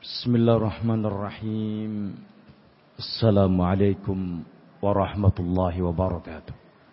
Bismillahirrahmanirrahim. Assalamualaikum warahmatullahi wabarakatuh.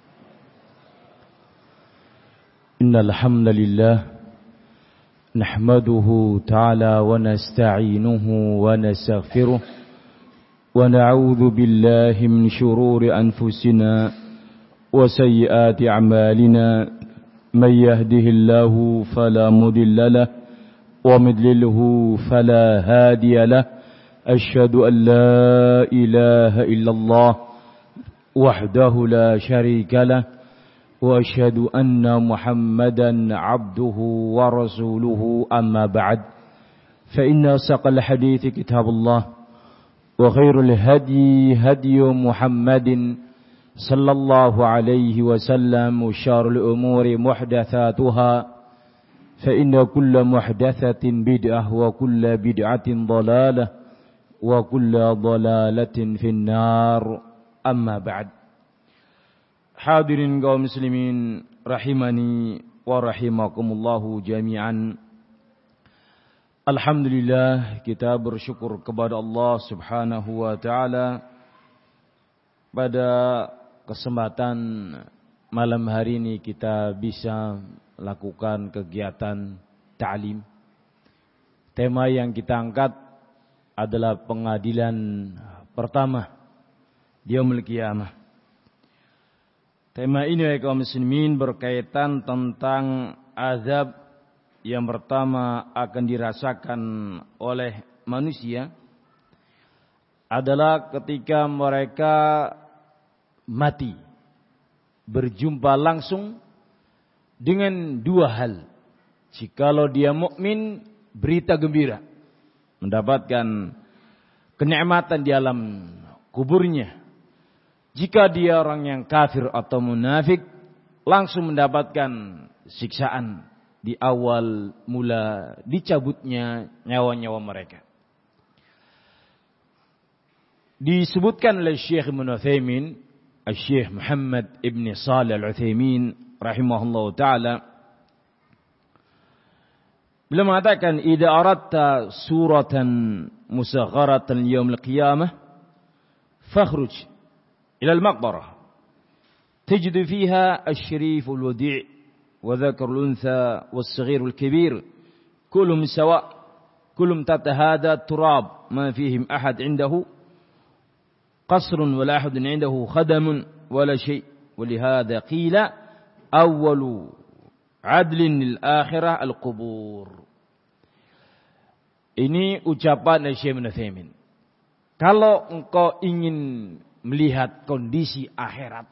Innal hamdalillah nahmaduhu ta'ala wa nasta'inuhu wa nastaghfiruh wa na'udzu billahi min shururi anfusina wa sayyiati a'malina may yahdihillahu fala mudilla lahu ومضلله فلا هادي له أشهد أن لا إله إلا الله وحده لا شريك له وأشهد أن محمدا عبده ورسوله أما بعد فإن أصدق الحديث كتاب الله وخير الهدي هدي محمد صلى الله عليه وسلم وشر الأمور محدثاتها فإن كل محدثة بدعة وكل بدعة ضلالة وكل ضلالة في النار أما بعد. Hadirin kaum muslimin rahimani wa rahimakumullahu jami'an. Alhamdulillah, kita bersyukur kepada Allah Subhanahu wa taala pada kesempatan malam hari ini kita bisa lakukan kegiatan ta'lim. Tema yang kita angkat adalah pengadilan pertama di yaumul qiyamah. Tema ini kaum muslimin berkaitan tentang azab yang pertama akan dirasakan oleh manusia adalah ketika mereka mati, berjumpa langsung dengan dua hal. Jikalau dia mukmin, berita gembira, mendapatkan kenikmatan di alam kuburnya. Jika dia orang yang kafir atau munafik, langsung mendapatkan siksaan di awal mula dicabutnya nyawa-nyawa mereka. Disebutkan oleh Syekh Ibn Utsaimin, Syekh Muhammad Ibn Shalih Al-Utsaimin rahimahullah ta'ala, beliau mengatakan, idza aradta suratan musagharatan yaumil qiyamah fakhruj ila al-maqbarah tajidu fiha asy-syarif al-wadi' wa dhakar al-untha was-saghir wal-kabir kullum sawa' kullum tatahada turab ma fihim ahad indahu qasrun wa la ahadun indahu khadamun wa la shay' wa lihadha qila awwalu adlin lil akhirah al-qubur. Ini ucapan dari Syekh Ibn Utsaimin. Kalau engkau ingin melihat kondisi akhirat,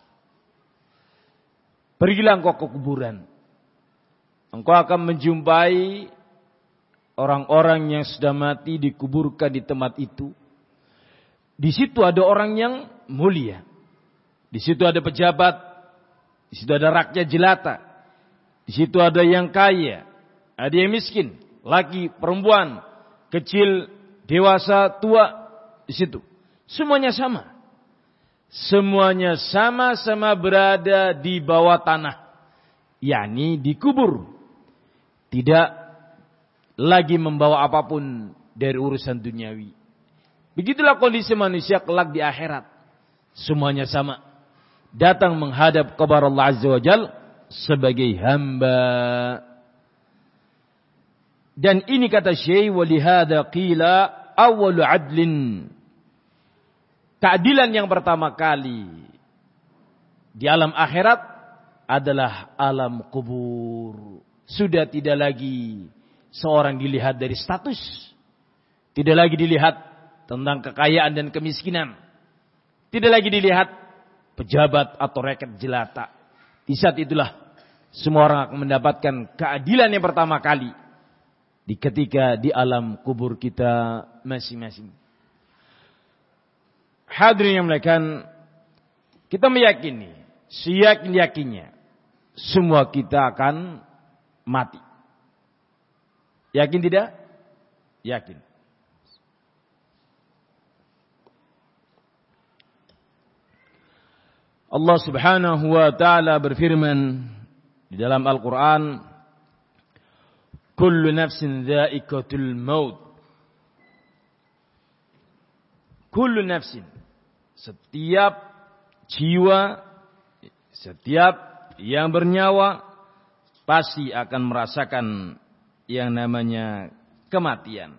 pergilah engkau ke kuburan. Engkau akan menjumpai orang-orang yang sudah mati dikuburkan di tempat itu. Di situ ada orang yang mulia. Di situ ada pejabat. Di situ ada rakyat jelata. Di situ ada yang kaya, ada yang miskin, laki, perempuan, kecil, dewasa, tua. Di situ semuanya sama. Semuanya sama-sama berada di bawah tanah, yakni dikubur. Tidak lagi membawa apapun dari urusan duniawi. Begitulah kondisi manusia kelak di akhirat. Semuanya sama, datang menghadap kepada Allah Azza wa Jalla sebagai hamba. Dan ini kata Syekh, walihada qila awwalu adlin. Keadilan yang pertama kali di alam akhirat adalah alam kubur. Sudah tidak lagi seorang dilihat dari status, tidak lagi dilihat tentang kekayaan dan kemiskinan, tidak lagi dilihat pejabat atau rakyat jelata. Di saat itulah semua orang akan mendapatkan keadilan yang pertama kali ketika di alam kubur kita masing-masing. Hadirin yang muliakan, kita meyakini, seyakin-yakinnya semua kita akan mati. Yakin tidak? Yakin. Allah Subhanahu wa taala berfirman di dalam Al-Qur'an, kullu nafsin dha'iqatul maut kullu nafsin, setiap jiwa, setiap yang bernyawa pasti akan merasakan yang namanya kematian.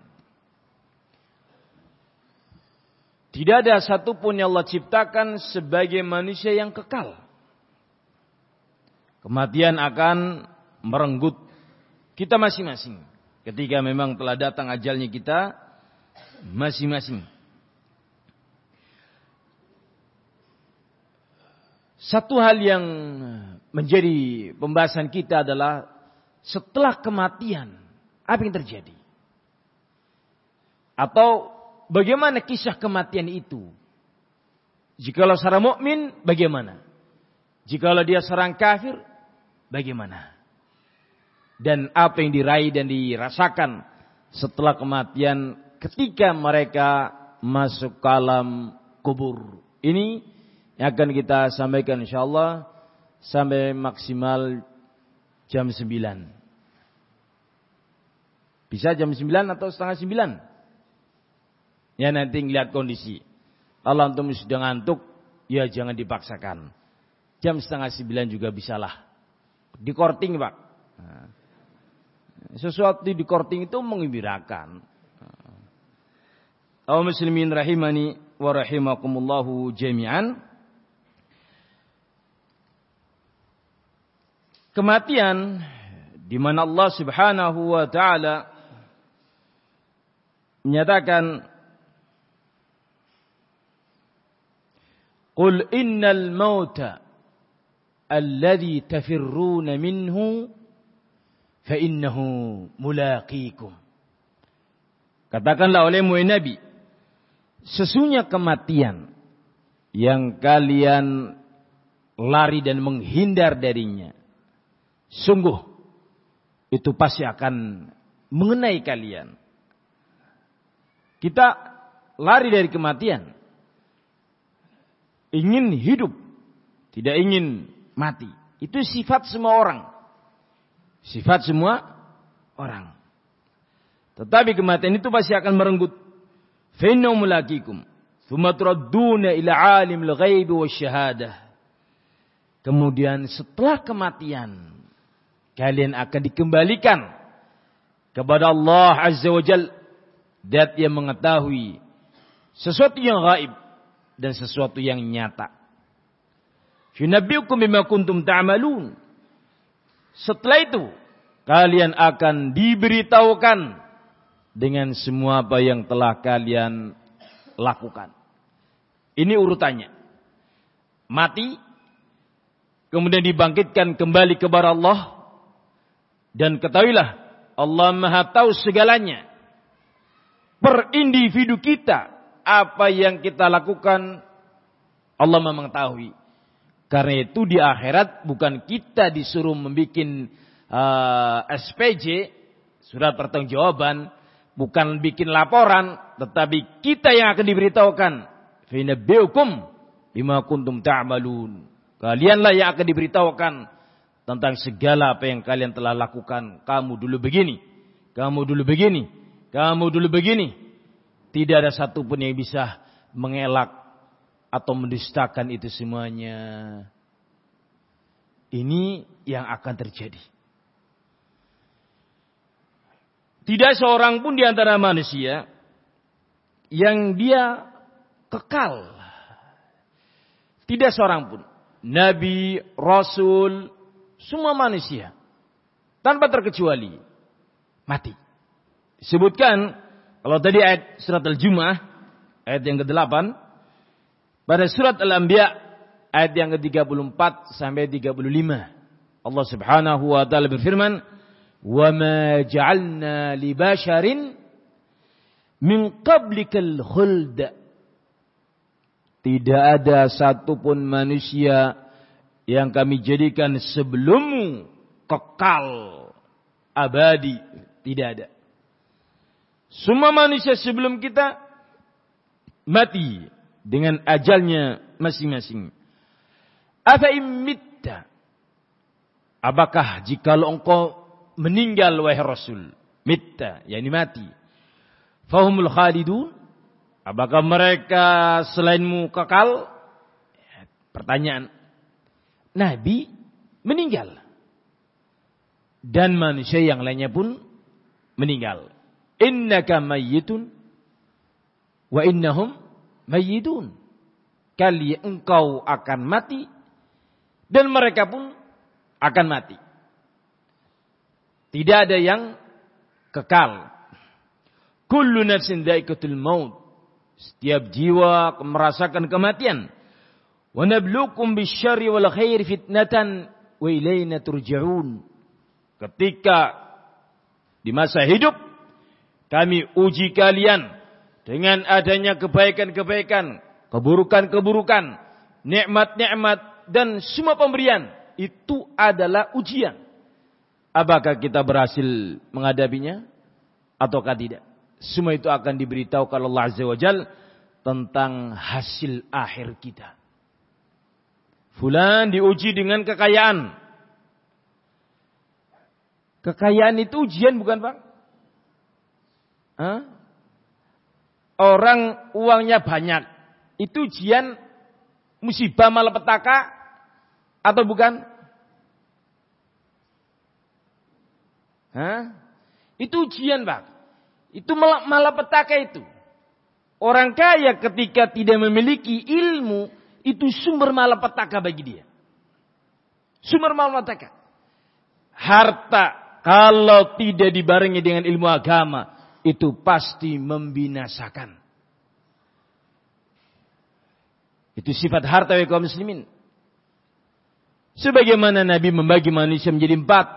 Tidak ada satupun yang Allah ciptakan sebagai manusia yang kekal. Kematian akan merenggut kita masing-masing ketika memang telah datang ajalnya kita masing-masing. Satu hal yang menjadi pembahasan kita adalah setelah kematian apa yang terjadi? Atau bagaimana kisah kematian itu? Jikalau seorang mukmin, bagaimana? Jikalau dia seorang kafir, bagaimana? Dan apa yang diraih dan dirasakan setelah kematian ketika mereka masuk ke alam kubur. Ini yang akan kita sampaikan insyaallah sampai maksimal jam 9. Bisa jam 9 atau setengah 9? Ya nanti ngeliat kondisi. Kalau antum sudah ngantuk, ya jangan dipaksakan. Jam setengah 9 juga bisalah. Di korting Pak. Nah, sesuatu di korting itu mengembirakan. Kaum muslimin rahimani wa rahimakumullahu jami'an. Kematian di mana Allah Subhanahu wa taala menyatakan Qul innal mauta alladhi tafirruna minhu fa innahu mulaqikum. Katakanlah olehmu Nabi, sesungguhnya kematian yang kalian lari dan menghindar darinya, sungguh itu pasti akan mengenai kalian. Kita lari dari kematian, ingin hidup, tidak ingin mati. Itu sifat semua orang. Sifat semua orang. Tetapi kematian itu pasti akan merenggut. Fa innahu mulaqikum, tsumma turadduna ila alimil ghaibi wasyahadah. Kemudian setelah kematian kalian akan dikembalikan kepada Allah Azza wa Jalla, zat yang mengetahui sesuatu yang gaib dan sesuatu yang nyata. Yunabbiukum bima kuntum ta'malun. Setelah itu kalian akan diberitahukan dengan semua apa yang telah kalian lakukan. Ini urutannya. Mati, kemudian dibangkitkan kembali kepada Allah, dan ketahuilah Allah Maha tahu segalanya. Per individu kita, apa yang kita lakukan Allah Maha mengetahui. Karena itu di akhirat bukan kita disuruh membuat SPJ, surat pertanggungjawaban, bukan bikin laporan, tetapi kita yang akan diberitahukan. Fa inabbiukum bima kuntum ta'malun. Kalianlah yang akan diberitahukan tentang segala apa yang kalian telah lakukan. Kamu dulu begini, kamu dulu begini, kamu dulu begini. Tidak ada satupun yang bisa mengelak atau mendustakan itu semuanya. Ini yang akan terjadi. Tidak seorang pun di antara manusia yang dia kekal. Tidak seorang pun. Nabi, Rasul, semua manusia tanpa terkecuali mati. Disebutkan kalau tadi ayat surat Al-Jumu'ah ayat yang ke-8, pada surat Al-Anbiya ayat yang ke-34 sampai 35 Allah Subhanahu wa taala berfirman, "Wa ma ja'alna li basharin min qablikal khuld." Tidak ada satupun manusia yang kami jadikan sebelummu kekal abadi, tidak ada. Semua manusia sebelum kita mati dengan ajalnya masing-masing. Afa imitta, apakah jikalau engkau meninggal wahai Rasul, mitta yakni mati, fahumul khalidun, Apakah mereka selainmu kekal? Pertanyaan. Nabi meninggal. Dan manusia yang lainnya pun meninggal. Innaka mayyitun wa innahum mayyitun. Kali engkau akan mati dan mereka pun akan mati. Tidak ada yang kekal. Kullu nafsin dha'iqatul maut. Setiap jiwa merasakan kematian. Wa nabluukum bisyarri wal khairi fitnatan wa ilaina turja'un. Ketika di masa hidup kami uji kalian dengan adanya kebaikan-kebaikan, keburukan-keburukan, nikmat-nikmat dan semua pemberian, itu adalah ujian. Apakah kita berhasil menghadapinya ataukah tidak? Semua itu akan diberitahu oleh Allah Azza wa Jalla tentang hasil akhir kita. Fulan diuji dengan kekayaan. Kekayaan itu ujian bukan, Pak? Hah? Orang uangnya banyak, itu ujian musibah malapetaka atau bukan? Hah? Itu ujian, Pak. Itu malapetaka itu. Orang kaya ketika tidak memiliki ilmu, itu sumber malapetaka bagi dia. Sumber malapetaka. Harta kalau tidak dibarengi dengan ilmu agama, itu pasti membinasakan. Itu sifat harta wa kaum muslimin. Sebagaimana Nabi membagi manusia menjadi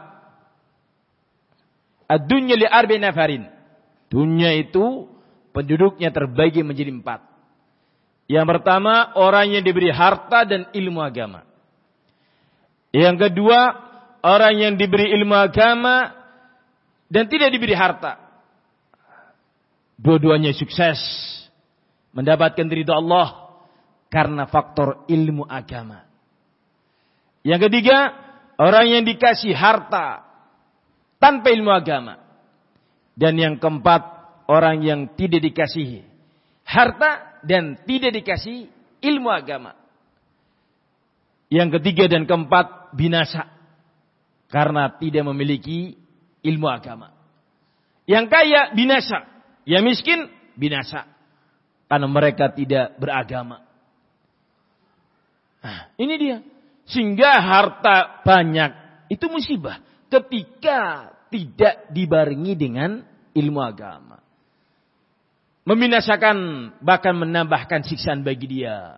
4. Ad-dunya li arba'i nafarin. Dunia itu penduduknya terbagi menjadi 4. Yang pertama, orang yang diberi harta dan ilmu agama. Yang kedua, orang yang diberi ilmu agama dan tidak diberi harta. Dua-duanya sukses mendapatkan ridha Allah karena faktor ilmu agama. Yang ketiga, orang yang dikasih harta tanpa ilmu agama. Dan yang keempat, orang yang tidak dikasih harta dan tidak dikasih ilmu agama. Yang ketiga dan keempat binasa karena tidak memiliki ilmu agama. Yang kaya binasa, yang miskin binasa karena mereka tidak beragama. Nah, ini dia. Sehingga harta banyak itu musibah ketika tidak dibarengi dengan ilmu agama. Membinasakan, bahkan menambahkan siksaan bagi dia.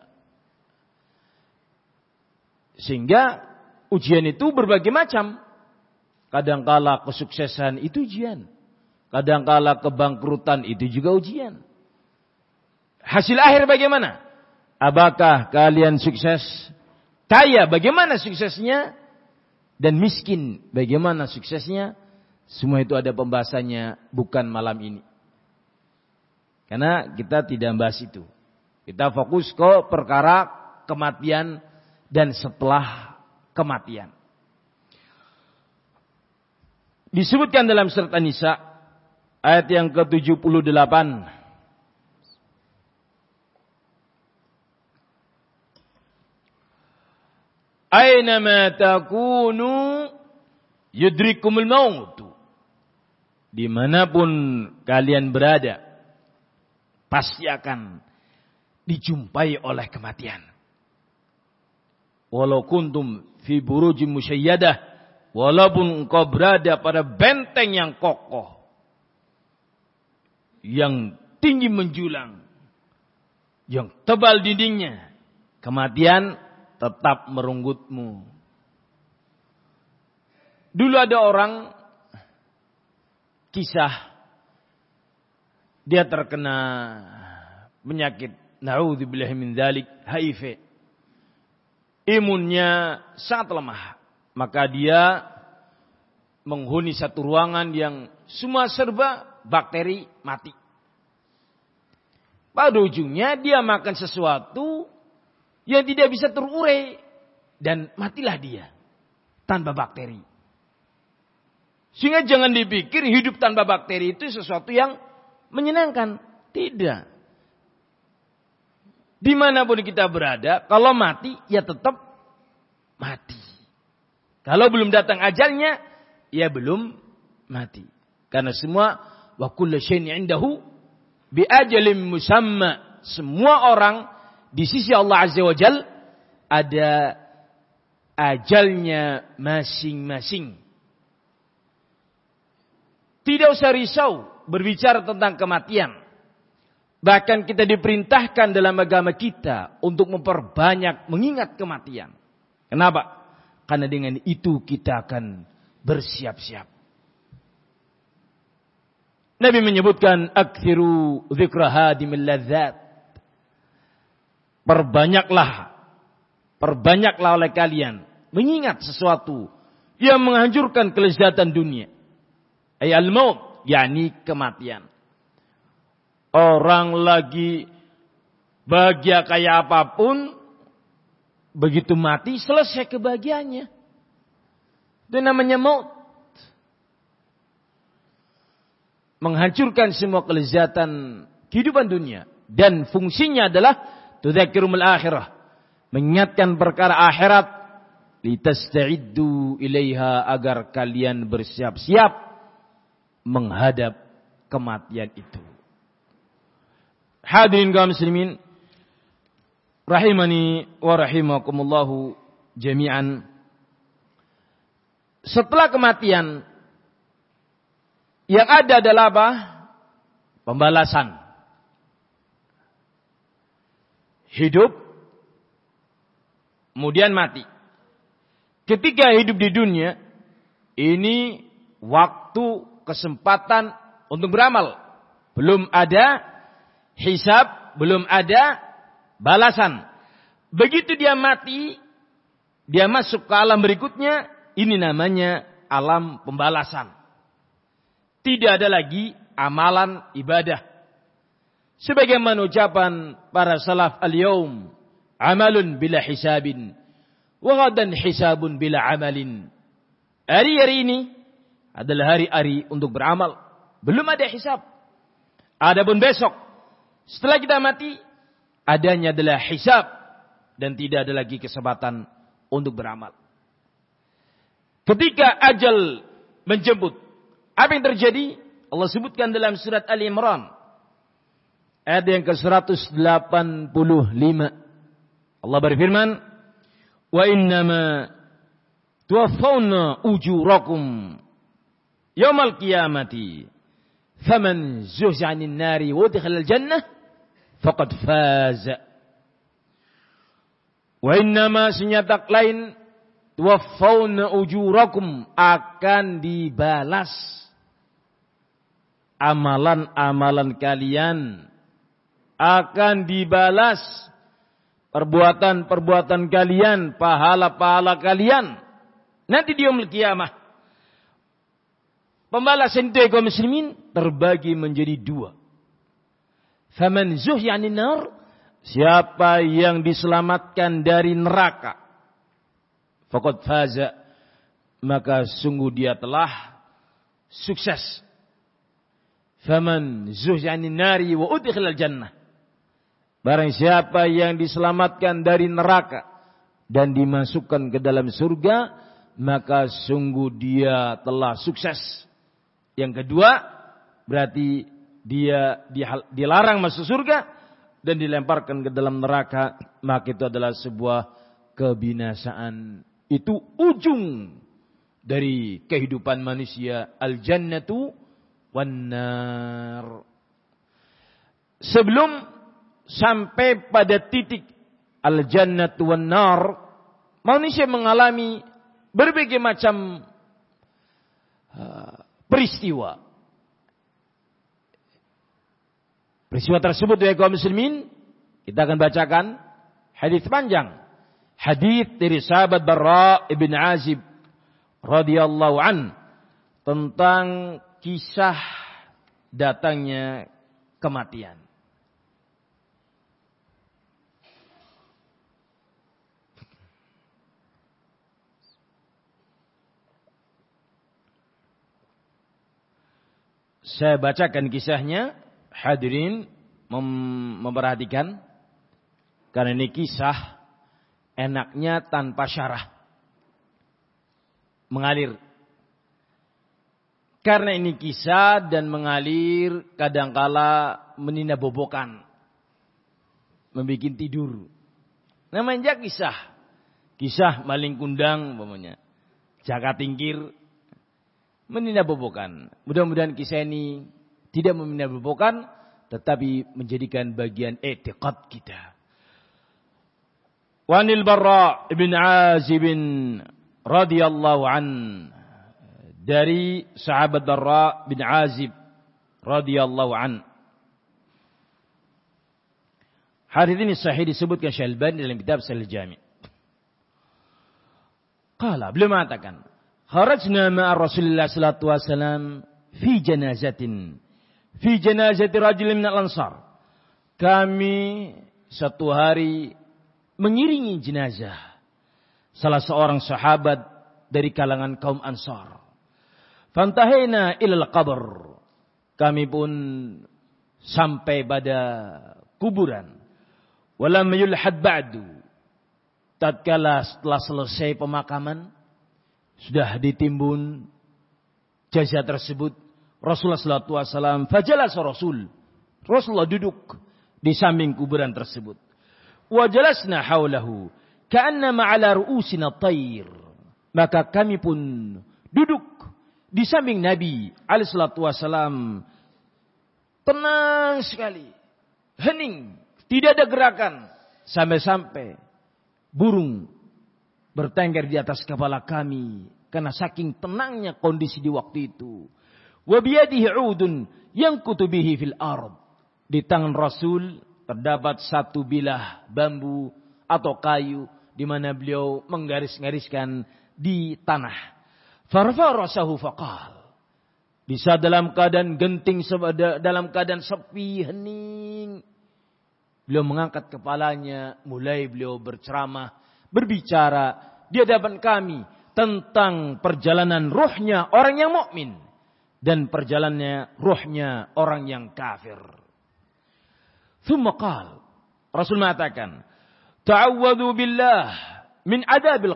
Sehingga ujian itu berbagai macam. Kadangkala kesuksesan itu ujian. Kadangkala kebangkrutan itu juga ujian. Hasil akhir bagaimana? Apakah kalian sukses? Kaya bagaimana suksesnya? Dan miskin bagaimana suksesnya? Semua itu ada pembahasannya, bukan malam ini. Karena kita tidak membahas itu. Kita fokus ke perkara kematian dan setelah kematian. Disebutkan dalam surat An-Nisa ayat yang ke-78. Aynama takunu yudrikumul maut. Dimanapun kalian berada, pasti akan dijumpai oleh kematian. Walau kuntum fi burujin musyayyadah, walaupun engkau berada pada benteng yang kokoh, yang tinggi menjulang, yang tebal dindingnya, kematian tetap merenggutmu. Dulu ada orang, kisah, dia terkena penyakit, na'udzubillahi min dzalik, HIV. Imunnya sangat lemah. Maka dia menghuni satu ruangan yang semua serba bakteri mati. Pada ujungnya dia makan sesuatu yang tidak bisa terurai. Dan matilah dia tanpa bakteri. Sehingga jangan dipikir hidup tanpa bakteri itu sesuatu yang menyenangkan. Tidak. Dimanapun kita berada, kalau mati, ya tetap mati. Kalau belum datang ajalnya, ya belum mati. Karena semua, wa kullu syai'in 'indahu bi ajalin musamma. Semua orang di sisi Allah Azza wa Jalla ada ajalnya masing-masing. Tidak usah risau berbicara tentang kematian. Bahkan kita diperintahkan dalam agama kita untuk memperbanyak mengingat kematian. Kenapa? Karena dengan itu kita akan bersiap-siap. Nabi menyebutkan aktsiru dzikra hadimil ladzat. Perbanyaklah oleh kalian mengingat sesuatu yang menghancurkan kelezatan dunia. Ay al-maut, yakni kematian. Orang lagi bahagia kayak apapun, begitu mati selesai kebahagiaannya. Itu namanya maut. Menghancurkan semua kelezatan kehidupan dunia. Dan fungsinya adalah tudzakirumul akhirah. Mengingatkan perkara akhirat. Litasta'iddu ilaiha, agar kalian bersiap-siap menghadap kematian itu. Hadirin kaum muslimin rahimani wa rahimakumullahu jami'an. Setelah kematian yang ada adalah apa? Pembalasan. Hidup kemudian mati. Ketika hidup di dunia ini waktu kesempatan untuk beramal. Belum ada hisab, belum ada balasan. Begitu dia mati, dia masuk ke alam berikutnya, ini namanya alam pembalasan. Tidak ada lagi amalan ibadah. Sebagaimana ucapan para salaf al-yaum, amalun bila hisabin, wa ghadan hisabun bila amalin. Hari-hari ini adalah hari-hari untuk beramal. Belum ada hisab. Adapun besok, setelah kita mati, adanya adalah hisab. Dan tidak ada lagi kesempatan untuk beramal. Ketika ajal menjemput, apa yang terjadi? Allah sebutkan dalam surat Ali Imran. Ayat yang ke-185. Allah berfirman, wa innama tuwaffawna ujurakum yaumal qiyamati faman zuhziha 'anil nari wa udkhilal jannah faqad faza. Wa innama, senyatak lain, tuwaffawna ujurakum, akan dibalas amalan-amalan kalian, akan dibalas perbuatan-perbuatan kalian, pahala-pahala kalian nanti di yaumul qiyamah. Pembalasan itu kaum muslimin terbagi menjadi dua. Faman zuhziha 'anil nar, siapa yang diselamatkan dari neraka, faqad faza, maka sungguh dia telah sukses. Faman zuhziha 'anil nari wa udkhilal jannah, barang siapa yang diselamatkan dari neraka dan dimasukkan ke dalam surga, maka sungguh dia telah sukses. Yang kedua, berarti dia dilarang masuk surga dan dilemparkan ke dalam neraka, maka itu adalah sebuah kebinasaan. Itu ujung dari kehidupan manusia, al-jannatu wan nar. Sebelum sampai pada titik al-jannatu wan nar, manusia mengalami berbagai macam peristiwa. Peristiwa tersebut ya kaum muslimin, kita akan bacakan hadis panjang. Hadis dari sahabat Barra ibn Azib radhiyallahu an tentang kisah datangnya kematian. Saya bacakan kisahnya, hadirin memperhatikan. Karena ini kisah enaknya tanpa syarah. Mengalir. Karena ini kisah dan mengalir kadangkala meninabobokan. Membikin tidur. Namanya kisah. Kisah maling kundang umpamanya. Jaka tingkir. Meninabobokan. Mudah-mudahan kisah ini tidak meninabobokan. Tetapi menjadikan bagian etiqad kita. Wanil Barra ibn Azib radhiyallahu an, dari sahabat Barra bin Azib radhiyallahu an. Hadis ini sahih disebutkan Syalbani dalam kitab Sahih Jami'. Qala, beliau mengatakan, kharajna ma'a Rasulullah sallallahu alaihi wasallam fi janazati rajulin min al-ansar. Kami satu hari mengiringi jenazah salah seorang sahabat dari kalangan kaum Ansar. Fantahina ilal qabr. Kami pun sampai pada kuburan. Walam yulhad ba'du. Tatkala setelah selesai pemakaman, sudah ditimbun jenazah tersebut, Rasulullah sallallahu alaihi wasallam fajalasa Rasulullah duduk di samping kuburan tersebut. Wajalasna haulahu ka'annama 'ala ru'usina tayr. Maka kami pun duduk di samping Nabi alaihi salatu wasallam, tenang sekali, hening, tidak ada gerakan, sampai-sampai burung bertengger di atas kepala kami karena saking tenangnya kondisi di waktu itu. Wa biyadihi 'udun yankutu bihi fil ard. Di tangan Rasul terdapat satu bilah bambu atau kayu di mana beliau menggaris-gariskan di tanah. Farfa rasahu faqal. Di saat dalam keadaan genting, dalam keadaan sepi, hening, beliau mengangkat kepalanya, mulai beliau berceramah, berbicara di hadapan kami tentang perjalanan ruhnya orang yang mukmin dan perjalanannya ruhnya orang yang kafir. Thumma qal, Rasul mengatakan, ta'awwadhu billah min adabil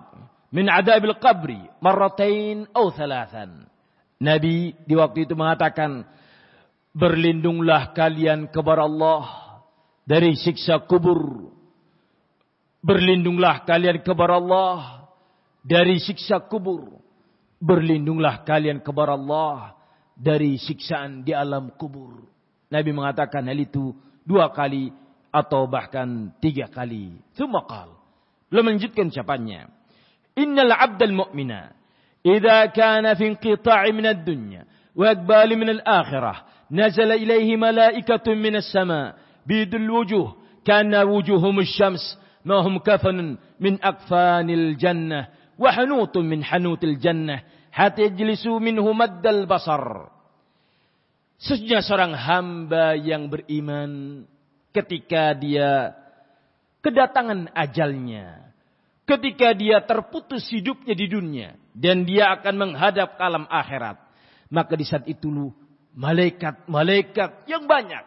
qabri marratain aw thalathan. Nabi di waktu itu mengatakan, berlindunglah kalian kepada Allah dari siksa kubur. Berlindunglah kalian kepada Allah dari siksa kubur. Berlindunglah kalian kepada Allah dari siksaan di alam kubur. Nabi mengatakan hal itu 2 kali atau bahkan 3 kali. Tsumma qala, beliau melanjutkan ucapannya, innal 'abdal mu'mina idza kana fi inqita'i min ad-dunya wa iqbali min al-akhirah nazala ilayhi malaikatun min as-sama' bidul wujuh kana wujuhum asy-syams ma hum kafanun min akfanil jannah wa hanutun min hanutil jannah hatta yajlisu minhu maddal basar. Sesungguhnya seorang hamba yang beriman ketika dia kedatangan ajalnya, ketika dia terputus hidupnya di dunia dan dia akan menghadap ke alam akhirat, maka di saat itu malaikat-malaikat yang banyak,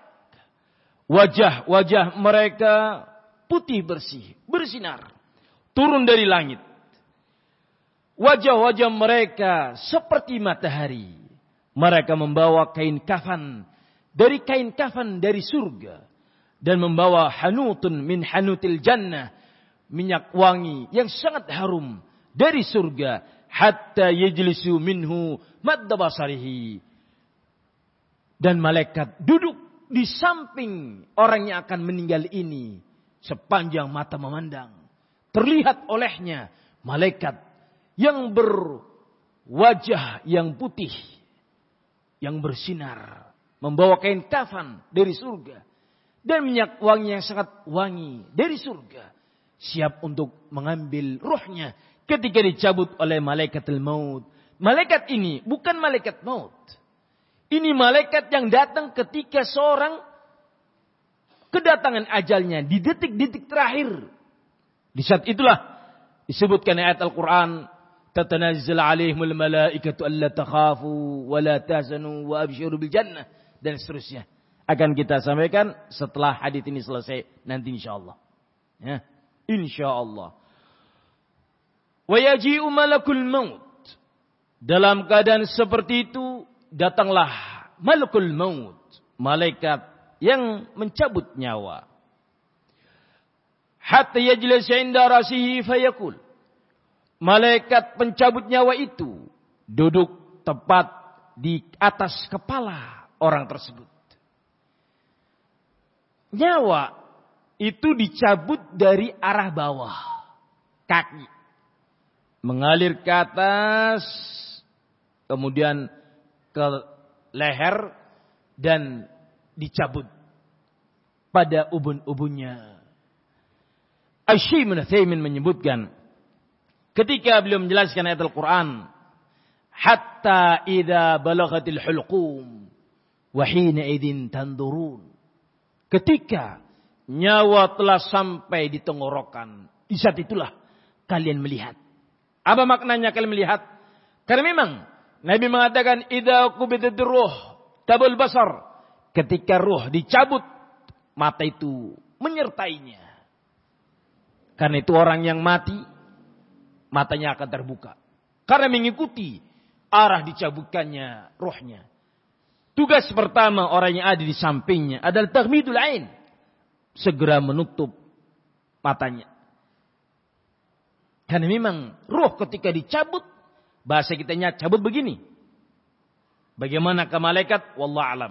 wajah-wajah mereka putih bersih, bersinar, turun dari langit. Wajah-wajah mereka seperti matahari. Mereka membawa kain kafan dari surga. Dan membawa hanutun min hanutil jannah, minyak wangi yang sangat harum dari surga. Hatta yajlisu minhu madda basarihi. Dan malaikat duduk di samping orang yang akan meninggal ini. Sepanjang mata memandang, terlihat olehnya malaikat yang berwajah yang putih, yang bersinar, membawa kain kafan dari surga dan minyak wangi yang sangat wangi dari surga, siap untuk mengambil ruhnya ketika dicabut oleh malaikatul maut. Malaikat ini bukan malaikat maut. Ini malaikat yang datang ketika seorang kedatangan ajalnya di detik-detik terakhir. Di saat itulah disebutkan ayat Al-Quran, tatanazzalu alaihimul malaikatu alla takhafu wa la tahzanu wa abshiru bil jannah, dan seterusnya. Akan kita sampaikan setelah hadis ini selesai nanti insyaallah. Ya, insyaallah. Wa yaji'u malakul maut. Dalam keadaan seperti itu datanglah malakul maut, malaikat yang mencabut nyawa. Hatta yajlis 'inda rasihi fayaqul. Malaikat pencabut nyawa itu duduk tepat di atas kepala orang tersebut. Nyawa itu dicabut dari arah bawah, kaki, mengalir ke atas, kemudian ke leher dan dicabut pada ubun-ubunnya. Asy-Syaikh Ibnu Utsaimin menyebutkan ketika beliau menjelaskan ayat Al-Qur'an, hatta idza balaghatil hulqum wa hina idzin tandurun. Ketika nyawa telah sampai di tenggorokan, di saat itulah kalian melihat. Apa maknanya kalian melihat? Karena memang Nabi mengatakan idza qubidatir ruh tabul basar. Ketika ruh dicabut, mata itu menyertainya. Karena itu orang yang mati, matanya akan terbuka. Karena mengikuti arah dicabutkannya ruhnya. Tugas pertama orang yang ada di sampingnya adalah taghmidul ain. Segera menutup matanya. Karena memang ruh ketika dicabut, bahasa kitanya cabut begini. Bagaimana ke malaikat? Wallahu alam.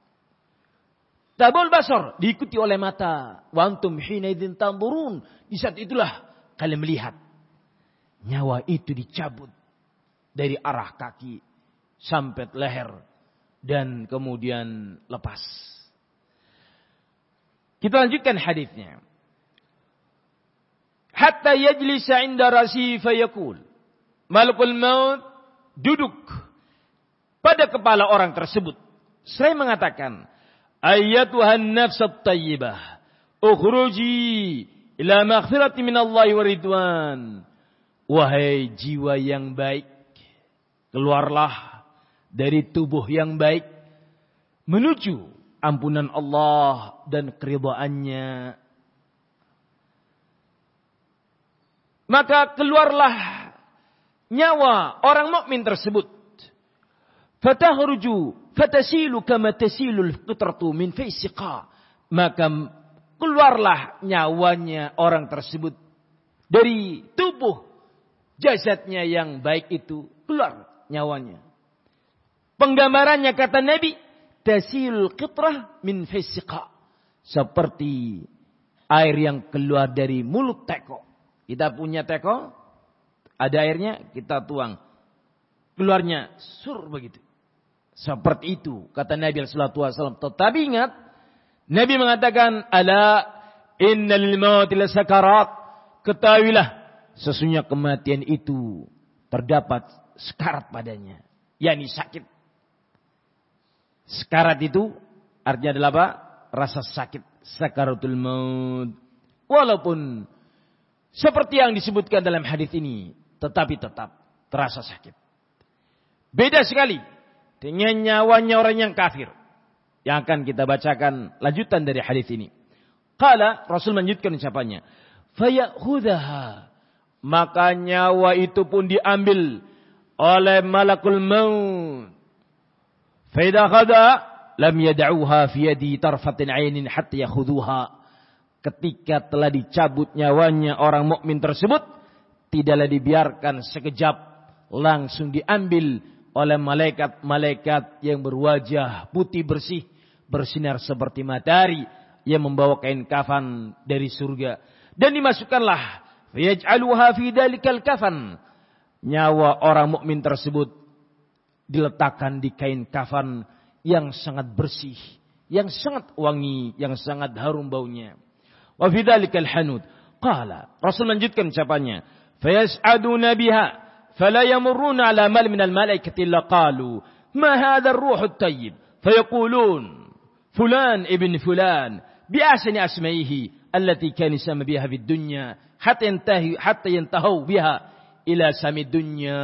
Tabul basar diikuti oleh mata. Wa antum hina idzin tanzurun. Di saat itulah kalian melihat nyawa itu dicabut dari arah kaki sampai leher dan kemudian lepas. Kita lanjutkan hadisnya. Hatta yajlisa 'inda rasi fayaqul. Malakul maut duduk pada kepala orang tersebut. Saya mengatakan, ayyatuhan nafsat tayyibah, ukhruji ila maghfirati minallahi wa ridwan. Wahai jiwa yang baik, keluarlah dari tubuh yang baik menuju ampunan Allah dan keridhaannya. Maka keluarlah nyawa orang mukmin tersebut. Fatahruju fatasilu kama tasilul qitratu min faisiqa. Maka keluarlah nyawanya orang tersebut dari tubuh jasadnya yang baik itu, keluar nyawanya. Penggambarannya kata Nabi, tasilul qitrah min faisiqa. Seperti air yang keluar dari mulut teko. Kita punya teko, ada airnya, kita tuang. Keluarnya sur begitu. Seperti itu kata Nabi sallallahu alaihi wasallam. Tetapi ingat, Nabi mengatakan, ala innal mauti lasakarat. Ketahuilah, sesungguhnya kematian itu terdapat sekarat padanya, yakni sakit. Sekarat itu artinya adalah apa? Rasa sakit, sakaratul maut. Walaupun seperti yang disebutkan dalam hadis ini, tetapi tetap terasa sakit. Beda sekali dengan nyawanya orang yang kafir. Yang akan kita bacakan lanjutan dari hadis ini. Qala, Rasul melanjutkan ucapannya, fayakhudhaha. Maka nyawa itu pun diambil oleh malakul maut. Fa idza khada lam yad'uha fi yadi tarfatin 'ainin hatta yakhudhuha. Ketika telah dicabut nyawanya orang mukmin tersebut, tidaklah dibiarkan sekejap, langsung diambil oleh malaikat-malaikat yang berwajah putih bersih, bersinar seperti matahari, yang membawa kain kafan dari surga, dan dimasukkanlah fayaj'aluha fi dalikal kafan. Nyawa orang mukmin tersebut diletakkan di kain kafan yang sangat bersih, yang sangat wangi, yang sangat harum baunya. Wa fi dalikal hanud. Qala, Rasul lanjutkan ucapannya, fayas'aduna biha fala yamurruna ala mal min al malaikati illa qalu ma hadha ar-ruh at-tayyib fayaqulun fulan ibn fulan bi ahsani asma'ihi allati kana sama biha fid dunya hatta yantahu biha ila samid dunya.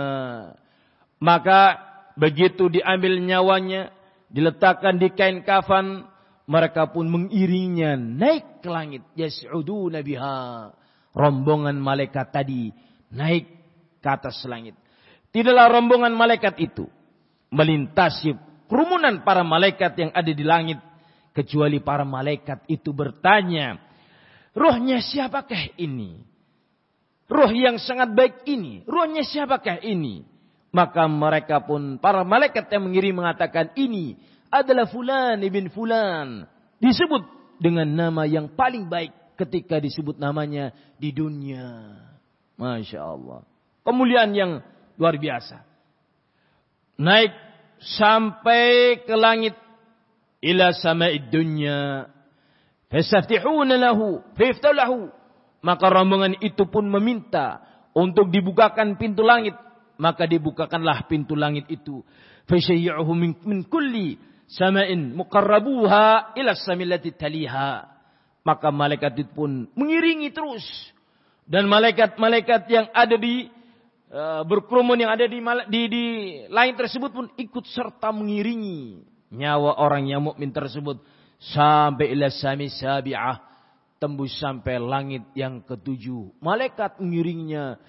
Maka begitu diambil nyawanya, diletakkan di kain kafan, mereka pun mengiringnya naik ke langit. Yas'uduna biha. Rombongan malaikat tadi naik ke atas langit. Tidaklah rombongan malaikat itu melintasi kerumunan para malaikat yang ada di langit, kecuali para malaikat itu bertanya, ruhnya siapakah ini? Ruh yang sangat baik ini, ruhnya siapakah ini? Maka mereka pun, para malaikat yang mengiring mengatakan, ini adalah fulan ibn fulan. Disebut dengan nama yang paling baik ketika disebut namanya di dunia. Masya Allah. Kemuliaan yang luar biasa. Naik sampai ke langit. Ila sama'id dunya. Fasaftihuna lahu. Fiftalahu. Maka rombongan itu pun meminta untuk dibukakan pintu langit. Maka dibukakanlah pintu langit itu. Fasyayyi'uhu min kulli sama'in muqarrabuha ila samillati taliha. Maka malaikat itu pun mengiringi terus. Dan malaikat-malaikat yang ada di berkerumun yang ada di langit tersebut pun ikut serta mengiringi nyawa orang yang mukmin tersebut sampai ila sami sabi'ah, tembus sampai langit yang ketujuh. Malaikat mengiringinya.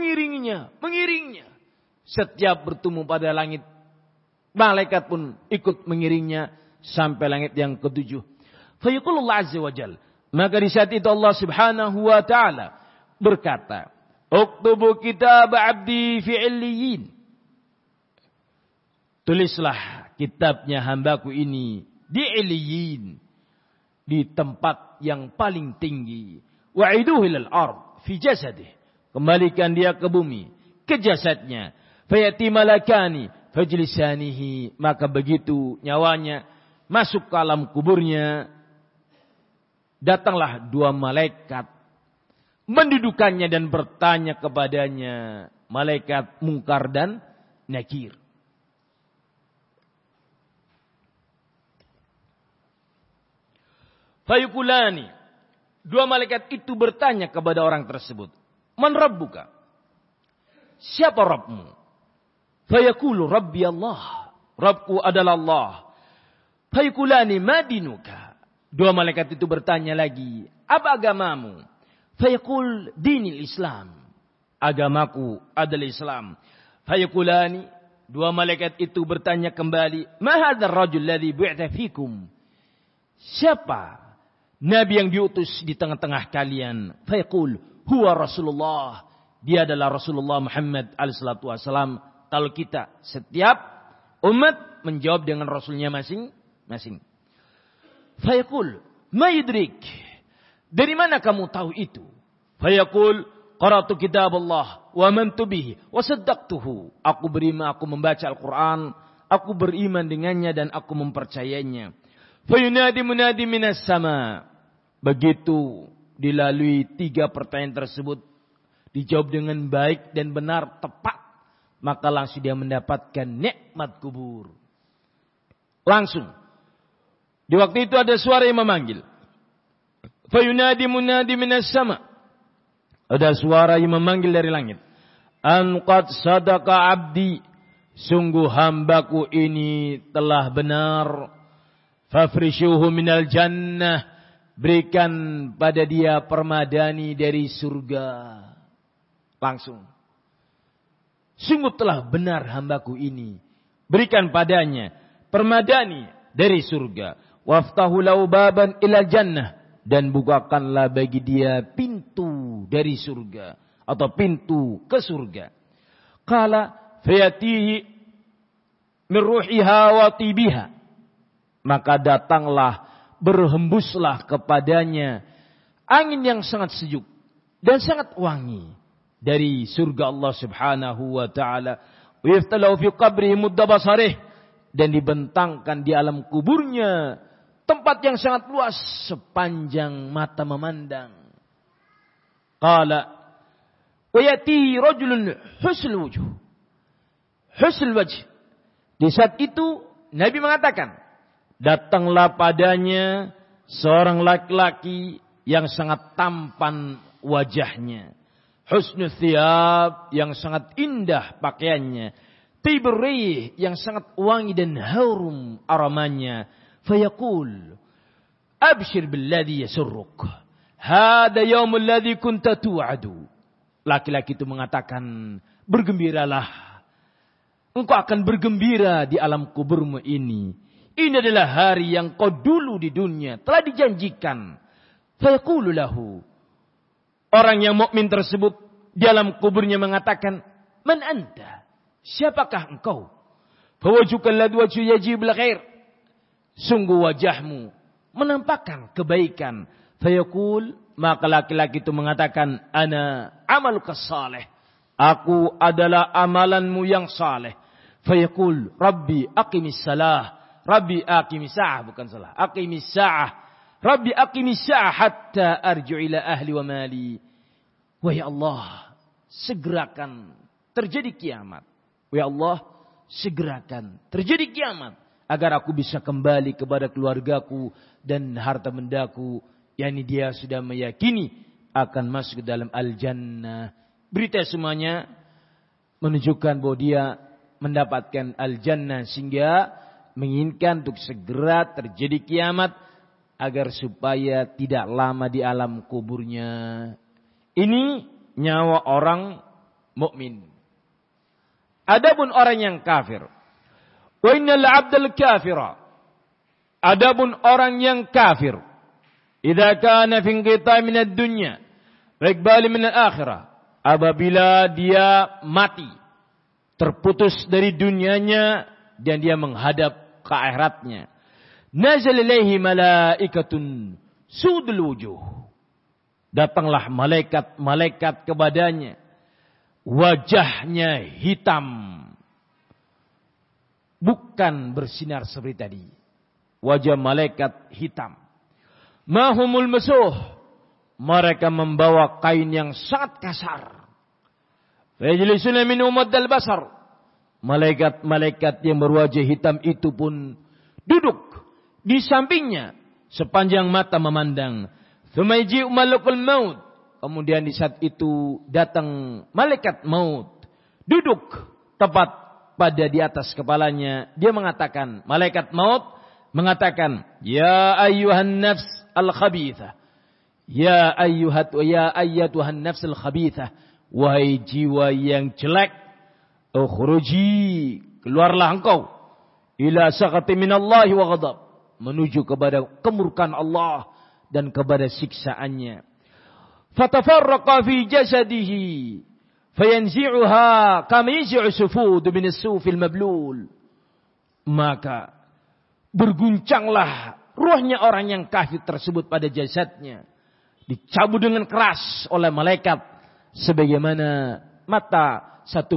Setiap bertemu pada langit, malaikat pun ikut mengiringnya sampai langit yang ketujuh. Fayaqulullah azza wa jal. Maka di saat itu Allah subhanahu wa ta'ala berkata, Uktubu kitab abdi fi illiyin. Tulislah kitabnya hambaku ini di illiyin, di tempat yang paling tinggi. Wa'iduhu ilal ard fi jasadih. Kembalikan dia ke bumi, ke jasadnya. Fayati malakani fajlisanihi. Maka begitu nyawanya masuk ke alam kuburnya, datanglah dua malaikat mendudukannya dan bertanya kepadanya, malaikat Munkar dan Nakir. Fayukulani, dua malaikat itu bertanya kepada orang tersebut, Man Rabbuka? Siapa Rabbmu? Fayaqulu Rabbi Allah. Rabbku adalah Allah. Fayukulani ma dinuka? Dua malaikat itu bertanya lagi, apa agamamu? Fayaqul dinil Islam. Agamaku adalah Islam. Fayaqulani, dua malaikat itu bertanya kembali, ma hadzal rajul ladzi bu'itha fikum? Siapa nabi yang diutus di tengah-tengah kalian? Fayaqul huwa Rasulullah. Dia adalah Rasulullah Muhammad alaihi salatu wasalam. Kalau kita setiap umat menjawab dengan rasulnya masing-masing. Fayaqul ma yudrik? Dari mana kamu tahu itu? Fayaqul qara'tu kitab Allah wa amantu bihi wa saddaqtuhu. Aku beriman, aku membaca Al-Qur'an, aku beriman dengannya dan aku mempercayainya. Fayunadi munadi minas sama. Begitu dilalui tiga pertanyaan tersebut, dijawab dengan baik dan benar, tepat, maka langsung dia mendapatkan nikmat kubur. Langsung. Di waktu itu ada suara yang memanggil. Fayunadi munadi minas sama. Ada suara yang memanggil dari langit. An qad sadaqa abdi. Sungguh hambaku ini telah benar. Fafrishuhu minal jannah. Berikan pada dia permadani dari surga. Langsung. Sungguh telah benar hambaku ini. Berikan padanya permadani dari surga. Waftahu lahu baban ilal jannah. Dan bukakanlah bagi dia pintu dari surga. Atau pintu ke surga. Qala fayatihi min ruhiha wa tibiha. Maka datanglah, berhembuslah kepadanya angin yang sangat sejuk dan sangat wangi dari surga Allah subhanahu wa ta'ala. Wa yaftalahu fi qabrihi mudda basarih. Dan dibentangkan di alam kuburnya tempat yang sangat luas sepanjang mata memandang. Qala wa yati rajulun husnul wujuh. Husnul wajh. Di saat itu Nabi mengatakan, datanglah padanya seorang laki-laki yang sangat tampan wajahnya. Husnul thiyab, yang sangat indah pakaiannya. Tibrih, yang sangat wangi dan harum aramanya. Fayaqul, Abshir billadhi yasurruk. Hada yaumul ladzi kunta tu'adu. Laki-laki itu mengatakan, bergembiralah. Engkau akan bergembira di alam kuburmu ini. Ini adalah hari yang kau dulu di dunia telah dijanjikan. Fayaqulu lahu. Orang yang mukmin tersebut di alam kuburnya mengatakan, man anta? Siapakah engkau? Fawajuka alladhi wajhu yajibul khair. Sungguh wajahmu menampakkan kebaikan. Fayaqul, maka laki-laki itu mengatakan, ana amaluka salih. Aku adalah amalanmu yang saleh. Fayaqul, Rabbi aqimis salah. Rabbi aqimis sa'ah, bukan salah. Aqimis sa'ah. Rabbi aqimis sa'ah hatta arju ila ahli wa mali. Wahai Allah, segerakan terjadi kiamat. Wahai Allah, segerakan terjadi kiamat agar aku bisa kembali kepada keluargaku dan harta bendaku. Yani dia sudah meyakini akan masuk ke dalam al-jannah. Berita semuanya menunjukkan bahwa dia mendapatkan al-jannah sehingga menginginkan untuk segera terjadi kiamat agar supaya tidak lama di alam kuburnya. Ini nyawa orang mukmin. Adapun orang yang kafir, wa innal 'abdal kafira. Adapun orang yang kafir, idza kana fi inqita' min ad-dunya wa iqbal min al-akhirah, apabila dia mati, terputus dari dunianya dan dia menghadap ke akhiratnya, nazal ilaihi malaikatun sudul wujuh. Datanglah malaikat-malaikat kepadanya, wajahnya hitam, bukan bersinar seperti tadi. Wajah malaikat hitam. Mahumul musuh, mereka membawa kain yang sangat kasar. Fajlisuna min umaddal basar. Malaikat-malaikat yang berwajah hitam itu pun duduk di sampingnya sepanjang mata memandang. Tsumma yaji'u malakul maut. Kemudian di saat itu datang malaikat maut, duduk tepat pada di atas kepalanya. Dia mengatakan, malaikat maut mengatakan, ya ayyuhan nafs al-khabithah, ya ayyatuhan nafs al-khabithah, wahai jiwa yang jelek, ukhruji, keluarlah engkau, ila sakhati minallahi wa ghadab, menuju kepada kemurkaan Allah dan kepada siksaannya. Fatafarraqa fi jasadihi fayanzi'uha kama yanzi'u sufud min as-sufil mablul. Maka berguncanglah ruhnya orang yang kafir tersebut pada jasadnya, dicabut dengan keras oleh malaikat sebagaimana mata satu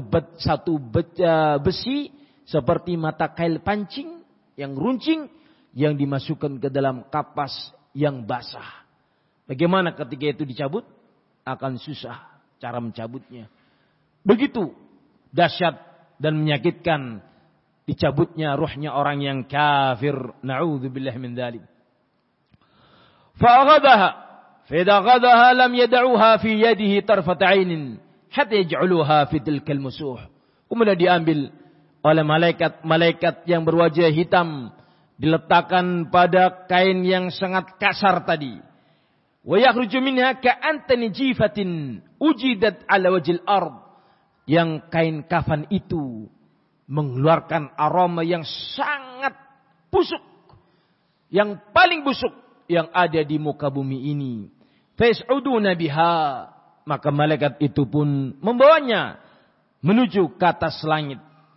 besi seperti mata kail pancing yang runcing yang dimasukkan ke dalam kapas yang basah. Bagaimana ketika itu dicabut? Akan susah cara mencabutnya. Begitu dahsyat dan menyakitkan dicabutnya ruhnya orang yang kafir. Na'udzubillah min dzalik. Fa'aghadaha. Fa'idha ghadaha lam yada'uha fi yadihi tarfat 'ainin hatta yaj'aluha fi tilkal musuh. Kemudian diambil oleh malaikat-malaikat yang berwajah hitam, diletakkan pada kain yang sangat kasar tadi. Wa yakhruju minha ka'antani jifatin ujidat 'ala wajhil ard. Yang kain kafan itu mengeluarkan aroma yang sangat busuk, yang paling busuk yang ada di muka bumi ini. Fas'uduna biha, maka malaikat itu pun membawanya menuju ke atas langit.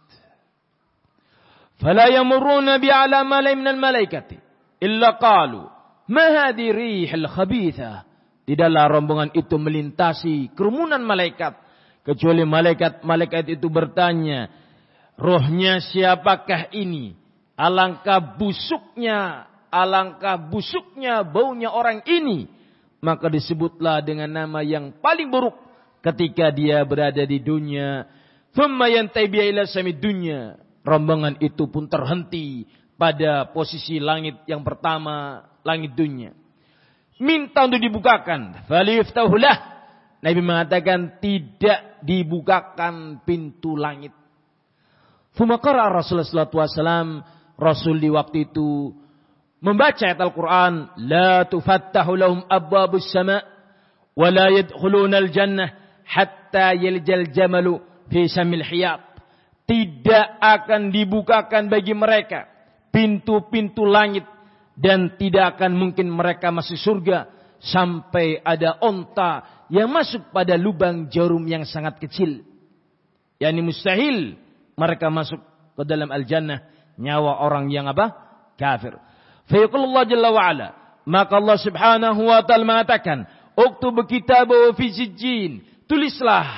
Fala yamurruna bi'ala malaa'in minal malaikati illa qalu ma hadhihi rihul khabithah. Tidaklah rombongan itu melintasi kerumunan malaikat kecuali malaikat-malaikat itu bertanya, rohnya siapakah ini? Alangkah busuknya baunya orang ini. Maka disebutlah dengan nama yang paling buruk ketika dia berada di dunia. Thumma yantahi biha ila samid dunya. Rombongan itu pun terhenti pada posisi langit yang pertama, langit dunia. Minta untuk dibukakan. Faliftahulah. Nabi mengatakan tidak dibukakan pintu langit. Fumakara Rasulullah SAW, Rasul di waktu itu membaca ayat Al-Quran, la tufattahu lahum abwabus sama' wa la yadkhuluna al-jannah hatta yaljal jamalu fi samil hiyat. Tidak akan dibukakan bagi mereka pintu-pintu langit dan tidak akan mungkin mereka masuk surga sampai ada onta yang masuk pada lubang jarum yang sangat kecil. Yani mustahil mereka masuk ke dalam al-jannah nyawa orang yang kafir. Fayaqulullah jalla wa ala, maka Allah subhanahu wa ta'ala mengatakan, uktub kitabahu fi sijjin, tulislah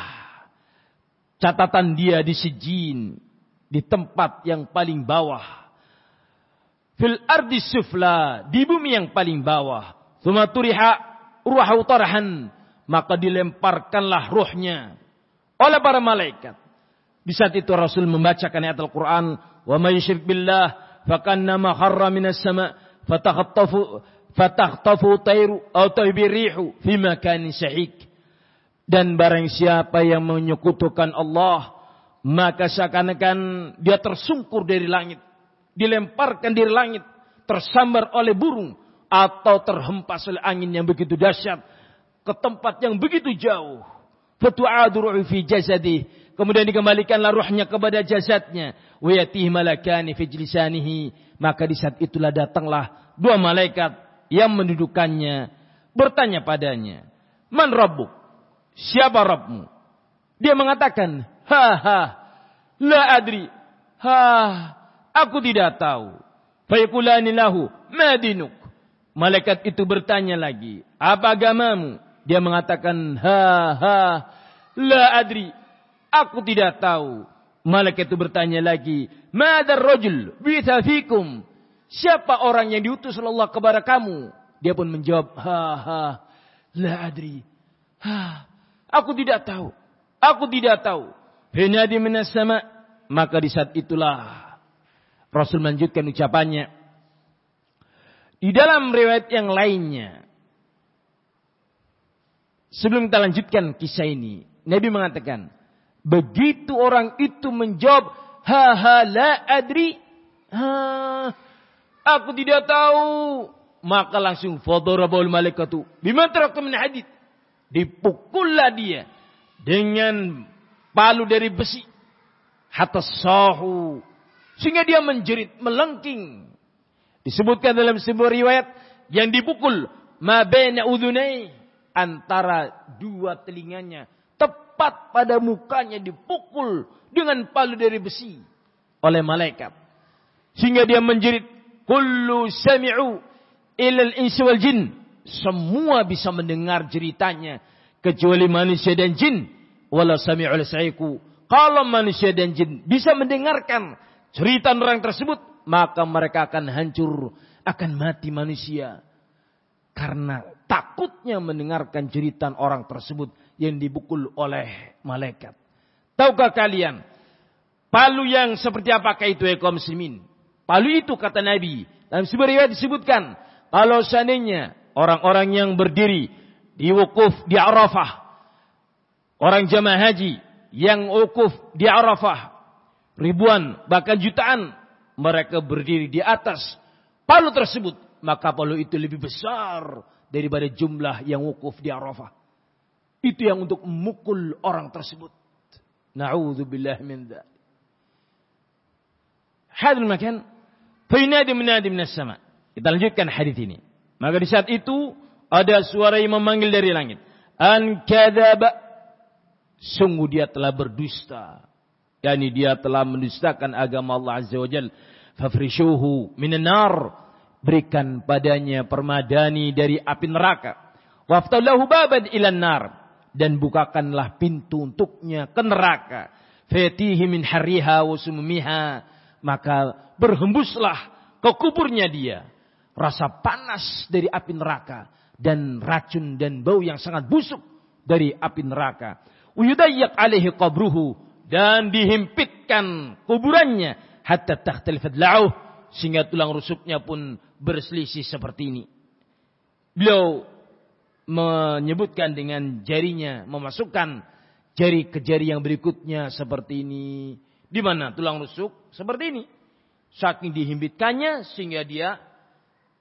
catatan dia di sijjin, di tempat yang paling bawah. Fil ardi sufla, di bumi yang paling bawah. Tsumma turiha ruhu tarhan, maka dilemparkanlah ruhnya oleh para malaikat. Di saat itu Rasul membacakan ayat Al-Quran, wa may yusyrik billah fakannama kharra minas sama' fatakhtafu tayru aw taybirihu fi makanin syahik. Dan barang siapa yang menyekutukan Allah, maka seakan-akan dia tersungkur dari langit, dilemparkan dari langit, tersambar oleh burung, atau terhempas oleh angin yang begitu dahsyat ke tempat yang begitu jauh. Fatu'adu ruhu fi jasadi, kemudian dikembalikanlah ruhnya kepada jasadnya. Wa yatihi malakani fi jlisanihi, maka di saat itulah datanglah dua malaikat yang mendudukannya, bertanya padanya, man rabbuk, siapa Rabbmu? Dia mengatakan, la adri, aku tidak tahu. Fayaqulani lahu, ma dinuk. Malaikat itu bertanya lagi, apa agamamu? Dia mengatakan, la adri, aku tidak tahu. Malaikat itu bertanya lagi, madar rajul bi'tha fikum, siapa orang yang diutus Allah kepada kamu? Dia pun menjawab, la adri, aku tidak tahu, aku tidak tahu. Hinadi minas sama', maka di saat itulah Rasul melanjutkan ucapannya. Di dalam riwayat yang lainnya, sebelum kita lanjutkan kisah ini, Nabi mengatakan, begitu orang itu menjawab, la adri, aku tidak tahu, maka langsung fadarabul malaikatu bima tarakta min hadid, dipukullah dia dengan palu dari besi, hatta sahu, sehingga dia menjerit, melengking. Disebutkan dalam sebuah riwayat yang dipukul ma baina udhunai, antara dua telinganya, tepat pada mukanya dipukul dengan palu dari besi oleh malaikat, sehingga dia menjerit, kullu sami'u ilal insi wal jin, semua bisa mendengar jeritanya kecuali manusia dan jin. Wala sami'ul sa'iku, kalau manusia dan jin bisa mendengarkan cerita orang tersebut, maka mereka akan hancur, akan mati manusia, karena takutnya mendengarkan cerita orang tersebut yang dipukul oleh malaikat. Tahukah kalian palu yang seperti apakah itu, ya kaum muslimin? Palu itu, kata Nabi, dalam sebuah riwayat disebutkan, kalau seandainya orang-orang yang berdiri di wukuf di Arafah, orang jamaah haji yang wukuf di Arafah, ribuan bahkan jutaan, mereka berdiri di atas palu tersebut, maka palu itu lebih besar daripada jumlah yang wukuf di Arafah. Itu yang untuk memukul orang tersebut. Na'udzubillah min dzalik. Hadal makan fainadi munadi minas sama'. Kita lanjutkan hadis ini. Maka di saat itu ada suara yang memanggil dari langit, an kadzaba, sungguh dia telah berdusta, yakni dia telah mendustakan agama Allah Azza wa Jalla. Fafrishuhu minan nar, berikan padanya permadani dari api neraka. Waftalahu baban ilan nar, dan bukakanlah pintu untuknya ke neraka. Fatihi min harriha wa sumumiha, maka berhembuslah ke kuburnya dia rasa panas dari api neraka dan racun dan bau yang sangat busuk dari api neraka. Uyudayyak alaihi qabruhu, dan dihimpitkan kuburannya, hatta takhtalifat la'uh, sehingga tulang rusuknya pun berselisih seperti ini. Beliau menyebutkan dengan jarinya, memasukkan jari ke jari yang berikutnya seperti ini. Di mana tulang rusuk seperti ini. Saking dihimpitkannya sehingga dia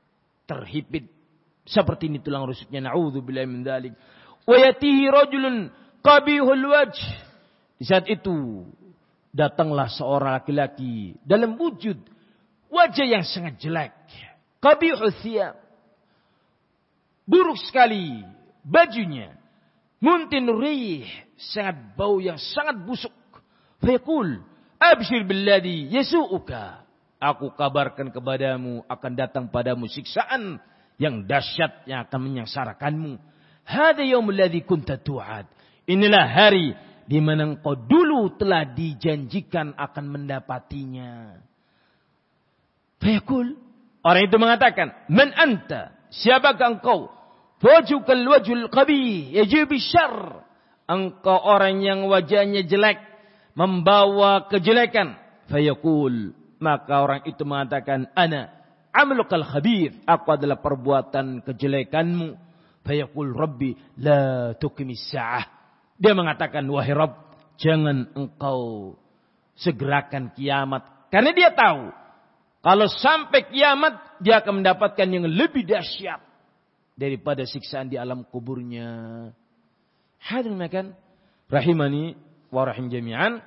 terhimpit seperti ini tulang rusuknya, na'udzubillahi min dzalik. Wa yatihi rajulun qabihul wajh. Di saat itu datanglah seorang laki-laki dalam wujud wajah yang sangat jelek, qabihul thiyab, buruk sekali bajunya, muntinur rih, sangat bau yang sangat busuk. Fayaqul abshir billadhi yasu'uka, aku kabarkan kepadamu akan datang padamu siksaan yang dahsyat yang akan menyengsarakanmu. Hada yaumul ladzi kunta tu'ad, inilah hari di mana engkau dulu telah dijanjikan akan mendapatinya. Fayaqul, orang itu mengatakan, man anta, siapakah engkau? Wajhukal wajhul qabih yajibu syarr, engkau orang yang wajahnya jelek membawa kejelekan. Fayaqul, maka orang itu mengatakan, ana amalukal khabir, aku adalah perbuatan kejelekanmu. Fayaqul rabbi la tuqimis sa'ah, dia mengatakan, wahai Rabb, jangan engkau segerakan kiamat, karena dia tahu kalau sampai kiamat dia akan mendapatkan yang lebih dahsyat daripada siksaan di alam kuburnya. Hadirin makan rahimani wa rahim jami'an,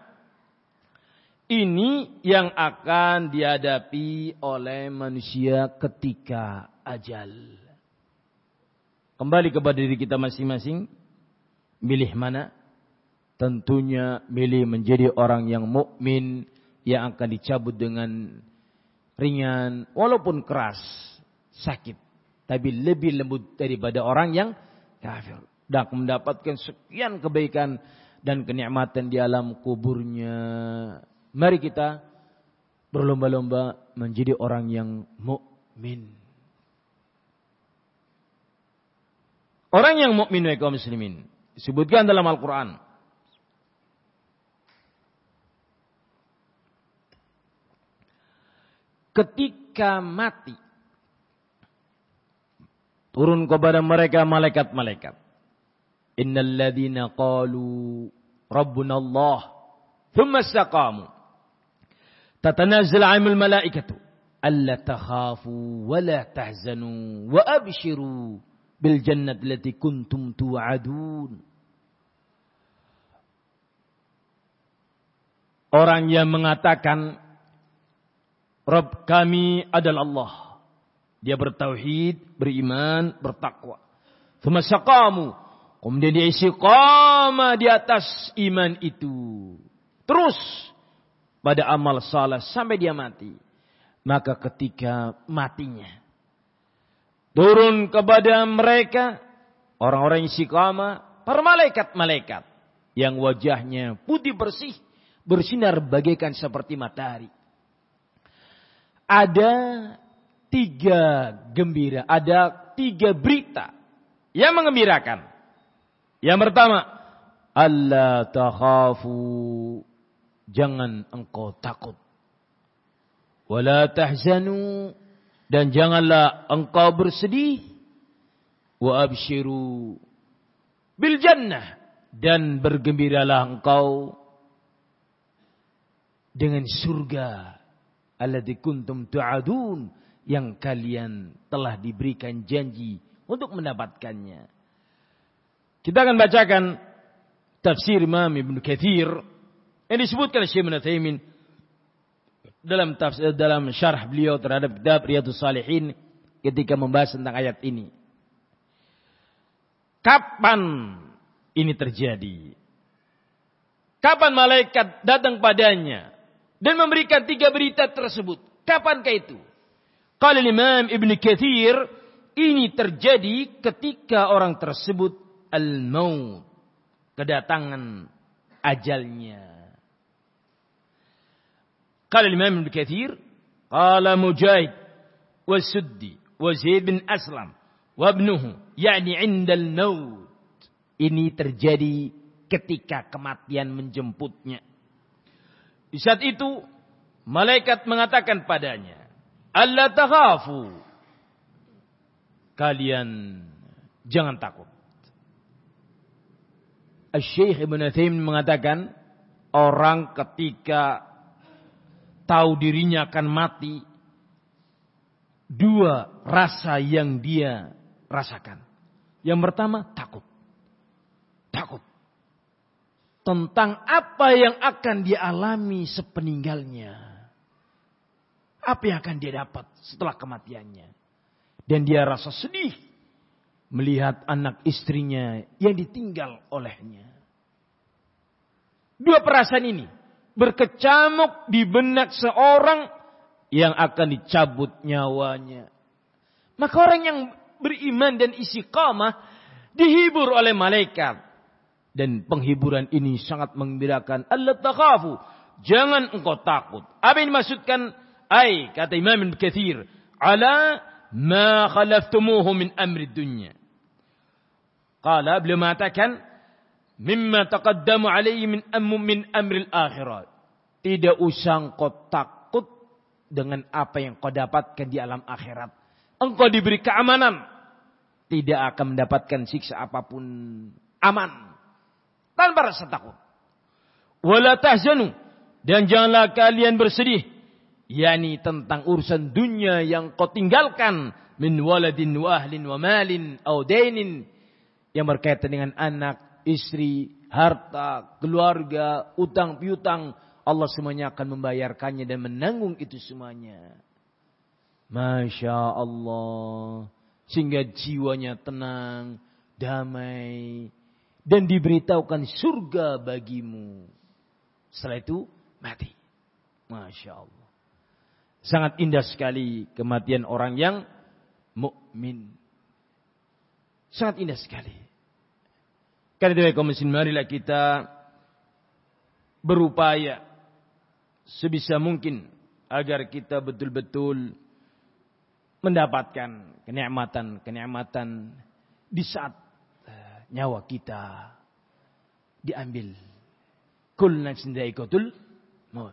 ini yang akan dihadapi oleh manusia ketika ajal. Kembali kepada diri kita masing-masing. Milih mana? Tentunya milih menjadi orang yang mukmin yang akan dicabut dengan ringan walaupun keras, sakit, tapi lebih lembut daripada orang yang kafir dan mendapatkan sekian kebaikan dan kenikmatan di alam kuburnya. Mari kita berlomba-lomba menjadi orang yang mukmin. Orang yang mukmin wa kaum muslimin disebutkan dalam Al-Quran. Ketika mati, turun kepada mereka malaikat-malaikat. Innal ladzina qalu rabbuna Allah thumma istaqamu tatanazzalu 'alaihimul malaikatu alla takhafu wa la tahzanu wa abshiru bil jannati allati kuntum tu'adun. Orang yang mengatakan Rabb kami adalah Allah, dia bertauhid, beriman, bertakwa. Tsumma istaqamu, kemudian dia istiqamah di atas iman itu, terus pada amal saleh sampai dia mati. Maka ketika matinya, turun kepada mereka orang-orang istiqamah, para malaikat-malaikat yang wajahnya putih bersih, bersinar bagaikan seperti matahari. Ada 3 gembira, ada 3 berita yang mengembirakan. Yang pertama, alla takhafu, jangan engkau takut. Wala tahzanu, dan janganlah engkau bersedih. Wa abshiru bil jannah, dan bergembiralah engkau dengan surga alladzi kuntum tu'adun, yang kalian telah diberikan janji untuk mendapatkannya. Kita akan bacakan tafsir Imam Ibnu Katsir yang disebutkan Syekh Ibnu Utsaimin dalam syarah beliau terhadap kitab Riyadhus Shalihin ketika membahas tentang ayat ini. Kapan ini terjadi? Kapan malaikat datang padanya dan memberikan 3 berita tersebut? Kapankah itu? Qala Imam Ibnu Katsir, ini terjadi ketika orang tersebut al-maut, kedatangan ajalnya. Qala Imam Ibnu Katsir, qala Mujahid wa Suddi wa Zaid bin Aslam wa ibnuhu, yakni 'inda al-maut. Ini terjadi ketika kematian menjemputnya. Di saat itu malaikat mengatakan padanya, alla takhafu, kalian jangan takut. Syekh Ibnu Utsaimin mengatakan, orang ketika tahu dirinya akan mati, dua rasa yang dia rasakan. Yang pertama, takut. Takut tentang apa yang akan dia alami sepeninggalnya. Apa yang akan dia dapat setelah kematiannya. Dan dia rasa sedih melihat anak istrinya yang ditinggal olehnya. Dua perasaan ini berkecamuk di benak seorang yang akan dicabut nyawanya. Maka orang yang beriman dan istiqamah dihibur oleh malaikat. Dan penghiburan ini sangat menggembirakan. Allah takhafu. Jangan engkau takut. Apa yang dimaksudkan? Kata Imam Ibn Katsir. Ala ma khalaftumuhu min amri dunya. Qala, beliau mengatakan. Mimma taqaddamu alaihi min amri al-akhirat. Tidak usah engkau takut dengan apa yang kau dapatkan di alam akhirat. Engkau diberi keamanan. Tidak akan mendapatkan siksa apapun. Aman. Tanpa rasa takut. Wala tahzanu. Dan janganlah kalian bersedih. Yani tentang urusan dunia yang kau tinggalkan. Min waladin wa ahlin wa malin au dainin. Yang berkaitan dengan anak, istri, harta, keluarga, utang piutang. Allah semuanya akan membayarkannya dan menanggung itu semuanya. Masya Allah. Sehingga jiwanya tenang, damai. Dan diberitahukan surga bagimu. Setelah itu mati. Masya Allah. Sangat indah sekali kematian orang yang mukmin. Sangat indah sekali. Karena itu kaum muslimin, marilah kita berupaya sebisa mungkin agar kita betul-betul mendapatkan kenikmatan di saat nyawa kita diambil. Kullu nafsin dha'iqatul maut.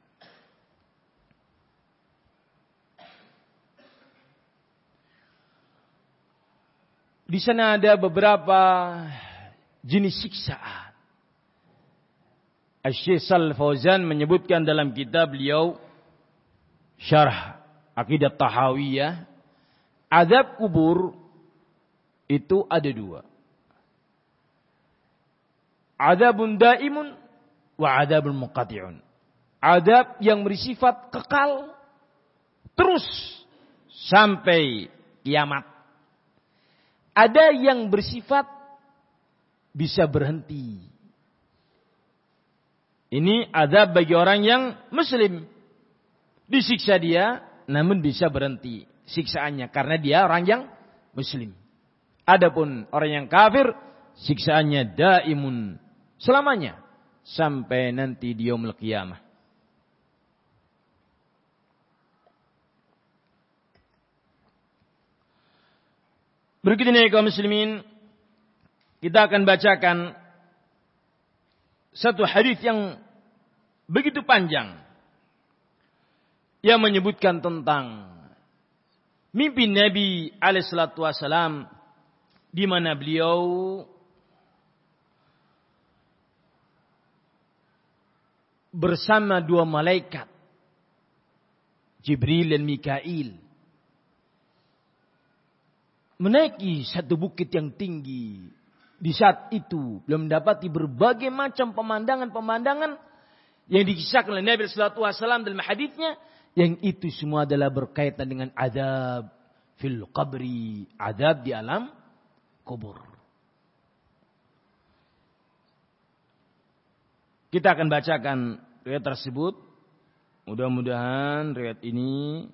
Di sana ada beberapa jenis siksaan. Asy-Syaikh Shalih Fauzan menyebutkan dalam kitab beliau Syarah Aqidah Tahawiyah, azab kubur itu ada dua. Adzabun daimun wa adzabun munqati'un. Adzab yang bersifat kekal terus sampai kiamat. Ada yang bersifat bisa berhenti. Ini adzab bagi orang yang muslim. Disiksa dia namun bisa berhenti siksaannya karena dia orang yang muslim. Adapun orang yang kafir siksaannya daimun, selamanya sampai nanti di yaumul qiyamah. Berikutnya kaum muslimin, kita akan bacakan satu hadis yang begitu panjang yang menyebutkan tentang mimpi Nabi alaihi salatu wasalam, di mana beliau bersama dua malaikat, Jibril dan Mikail, menaiki satu bukit yang tinggi. Di saat itu beliau mendapati berbagai macam pemandangan-pemandangan yang dikisahkan oleh Nabi sallallahu alaihi wasallam dalam hadisnya, yang itu semua adalah berkaitan dengan azab fil qabri, azab di alam kubur. Kita akan bacakan riwayat tersebut. Mudah-mudahan riwayat ini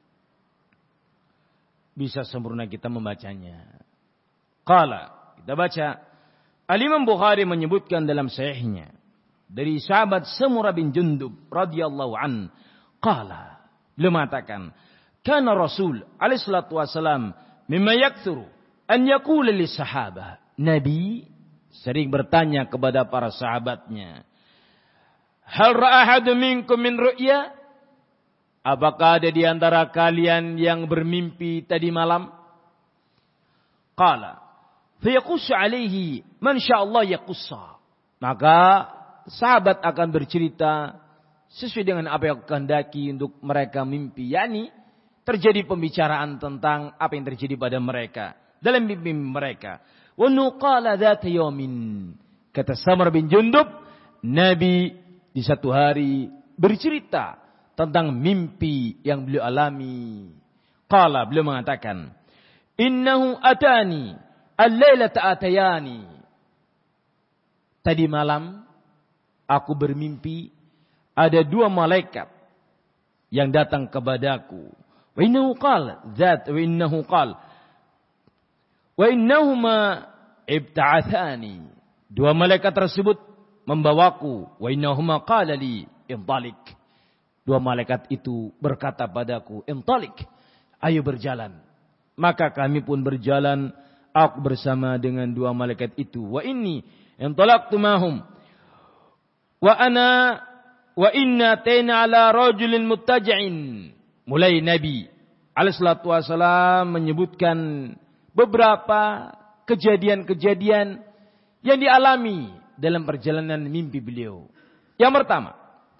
bisa sempurna kita membacanya. Qala, kita baca. Al-Imam Bukhari menyebutkan dalam sahihnya dari sahabat Samurah bin Jundub radhiyallahu an, qala, beliau mengatakan, kana Rasul alaihi salatu wasalam mimma yaktsuru an yaqula lis sahabah. Nabi sering bertanya kepada para sahabatnya, hal ra'a ahadun minkum min ru'ya? Apakah ada di antara kalian yang bermimpi tadi malam? Qala, fayaqussu alaihi man sya'allah yaqussa. Maka sahabat akan bercerita sesuai dengan apa yang kehendaki untuk mereka mimpi. Yani terjadi pembicaraan tentang apa yang terjadi pada mereka dalam mimpi mereka. Wa nuqala dzata yaumin, kata Samar bin Jundub, Nabi di satu hari bercerita tentang mimpi yang beliau alami. Qala, beliau mengatakan, innahu atani al-lailata atayani. Tadi malam aku bermimpi ada dua malaikat yang datang kepadaku. Wa innahu qala zat wa innahu qala wa innahuma ibta'athani. Dua malaikat tersebut membawaku. Wa innahuma qala li intalik. Dua malaikat itu berkata padaku, intalik, ayo berjalan. Maka kami pun berjalan, aku bersama dengan dua malaikat itu. Wa inni intalaqtu mahum wa inna taina ala rajulin muttaja'in. Mulai Nabi alaihi salatu wasallam menyebutkan beberapa kejadian-kejadian yang dialami dalam perjalanan mimpi beliau. Yang pertama,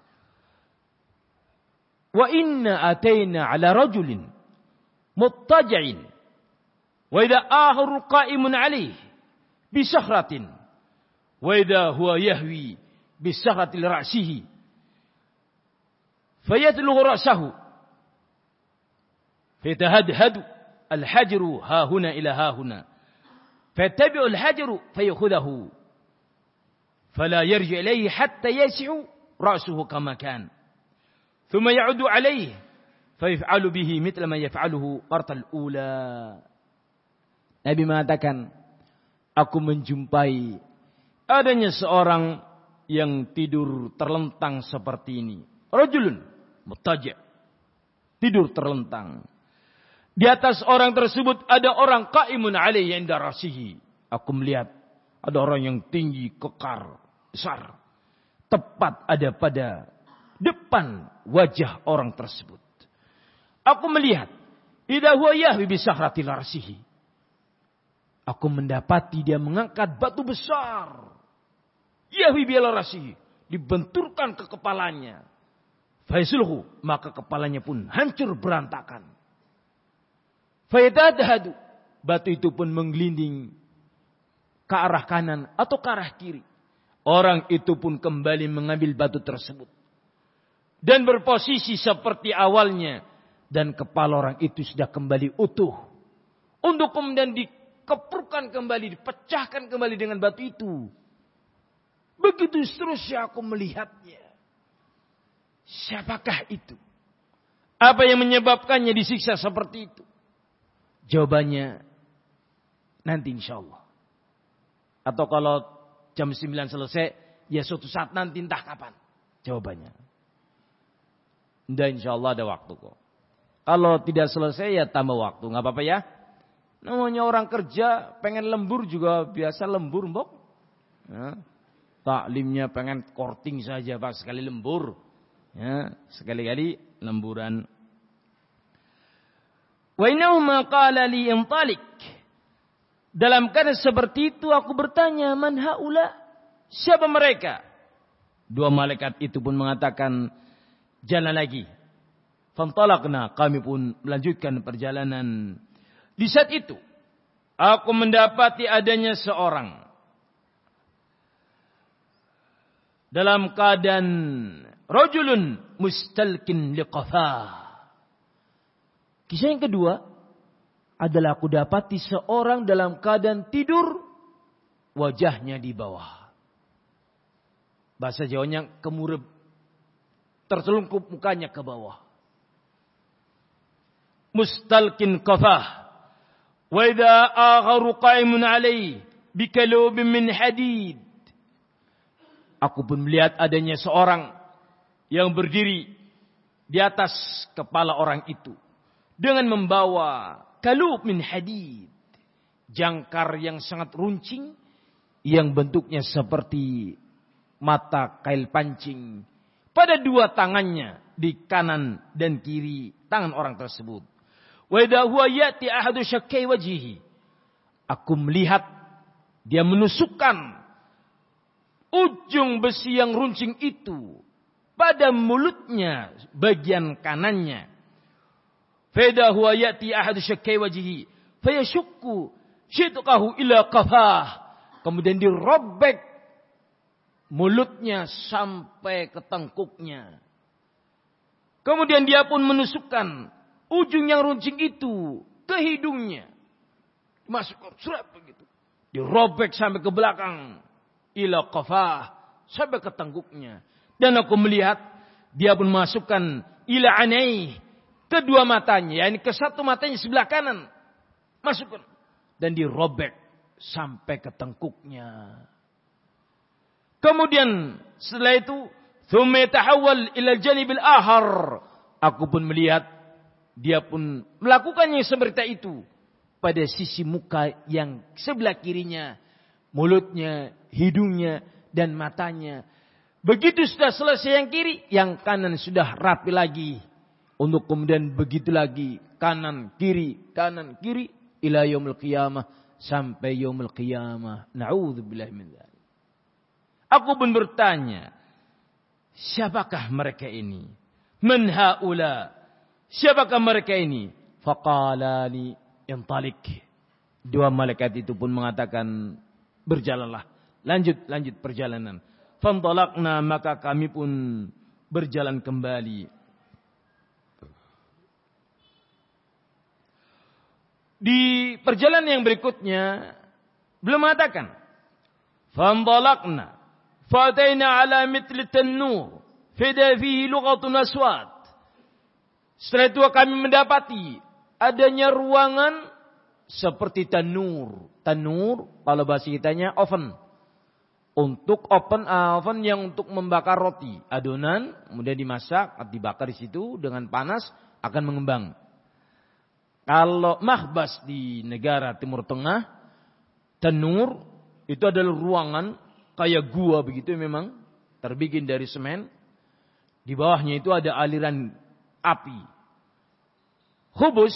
wa inna ataina ala rajulin muttaja'in wa idza akharu qa'imun 'alayhi bi sakhratin wa idza huwa yahwi bi sakhrati li ra'sihi fayatlughu ra'sahu fayatahadhadu al-hajru ha huna ila ha huna fatabi'u al-hajru fayakhudhuhu fala yarji ilayhi hatta yas'u ra'suhu kama kan thumma ya'udu alayhi fayaf'alu bihi mithla ma yaf'aluhu martal ula. Nabi mengatakan, aku menjumpai adanya seorang yang tidur terlentang seperti ini. Rajulun muttaji', tidur terlentang. Di atas orang tersebut ada orang qa'imun 'alaihi 'inda rasihi. Aku melihat ada orang yang tinggi, kekar, besar, tepat ada pada depan wajah orang tersebut. Aku melihat idza huwa yahwi bi sakhratil rasihi. Aku mendapati dia mengangkat batu besar. Yahwi bi rasihi, dibenturkan ke kepalanya. Faisulhu, maka kepalanya pun hancur berantakan. Fayatadhadu, batu itu pun menggelinding ke arah kanan atau ke arah kiri. Orang itu pun kembali mengambil batu tersebut dan berposisi seperti awalnya, dan kepala orang itu sudah kembali utuh untuk kemudian dikepurkan kembali, dipecahkan kembali dengan batu itu. Begitu seterusnya aku melihatnya. Siapakah itu? Apa yang menyebabkannya disiksa seperti itu? Jawabannya nanti insyaallah. Atau kalau jam 9 selesai, ya suatu saat nanti entah kapan jawabannya. Dan insyaallah ada waktu kok. Kalau tidak selesai ya tambah waktu, nggak apa-apa ya. Namanya orang kerja pengen lembur juga biasa lembur, mbok. Ya. Taklimnya pengen korting saja Pak, sekali lembur. Ya, sekali-kali lemburan. Wa innahu ma qala li intalik. Dalam keadaan seperti itu aku bertanya, man haula? Siapa mereka? Dua malaikat itu pun mengatakan, jalan lagi. Fantalaqna, kami pun melanjutkan perjalanan. Di saat itu aku mendapati adanya seorang dalam keadaan rajulun mustalkin liqafah. Kisah yang kedua adalah aku dapati seorang dalam keadaan tidur, wajahnya di bawah. Bahasa Jawanya kemureb, terselungkup mukanya ke bawah. Mustalkin qafah. Wa idza akharu qa'imun 'alaihi bikalubin min hadid. Aku pun melihat adanya seorang yang berdiri di atas kepala orang itu dengan membawa kalub min hadid, jangkar yang sangat runcing yang bentuknya seperti mata kail pancing pada dua tangannya, di kanan dan kiri tangan orang tersebut. Wa idza huwa yati ahadu syakkai wajhihi. Aku melihat dia menusukkan ujung besi yang runcing itu pada mulutnya bagian kanannya. Fida huwa ya'ti ahadu syakkai wajhihi fayashukku syidqahu ila qafah. Kemudian dirobek mulutnya sampai ke tengkuknya. Kemudian dia pun menusukkan ujung yang runcing itu ke hidungnya. Masukkan surat begitu. Dirobek sampai ke belakang. Ila qafah. Sampai ke tengkuknya. Dan aku melihat dia pun masukkan ila anaih. Kedua matanya. Yani ke satu matanya sebelah kanan. Masukkan. Dan dirobek sampai ke tengkuknya. Kemudian setelah itu. Thumma yatahawwal ila al-janibil akhar. Aku pun melihat dia pun melakukannya seperti itu pada sisi muka yang sebelah kirinya, mulutnya, hidungnya dan matanya. Begitu sudah selesai yang kiri, yang kanan sudah rapi lagi. Untuk kemudian begitu lagi, kanan kiri ila yaumil qiyamah, sampai yaumil qiyamah. Na'udzubillahi min dzalik. Aku pun bertanya, siapakah mereka ini? Man haula? Siapakah mereka ini? Faqala li intalik. Dua malaikat itu pun mengatakan, berjalanlah. Lanjut perjalanan. Fantalaqna, maka kami pun berjalan kembali. Di perjalanan yang berikutnya, beliau mengatakan, fantalaqna fa'ataina ala mithli tannur fida fihi lughatun aswad. Setelah itu kami mendapati adanya ruangan seperti tanur. Tanur kalau bahasa kitanya oven. Untuk oven yang untuk membakar roti. Adonan kemudian dimasak, dibakar di situ dengan panas akan mengembang. Kalau mahbas di negara Timur Tengah, tanur itu adalah ruangan kayak gua begitu memang, terbikin dari semen. Di bawahnya itu ada aliran api. Khubus,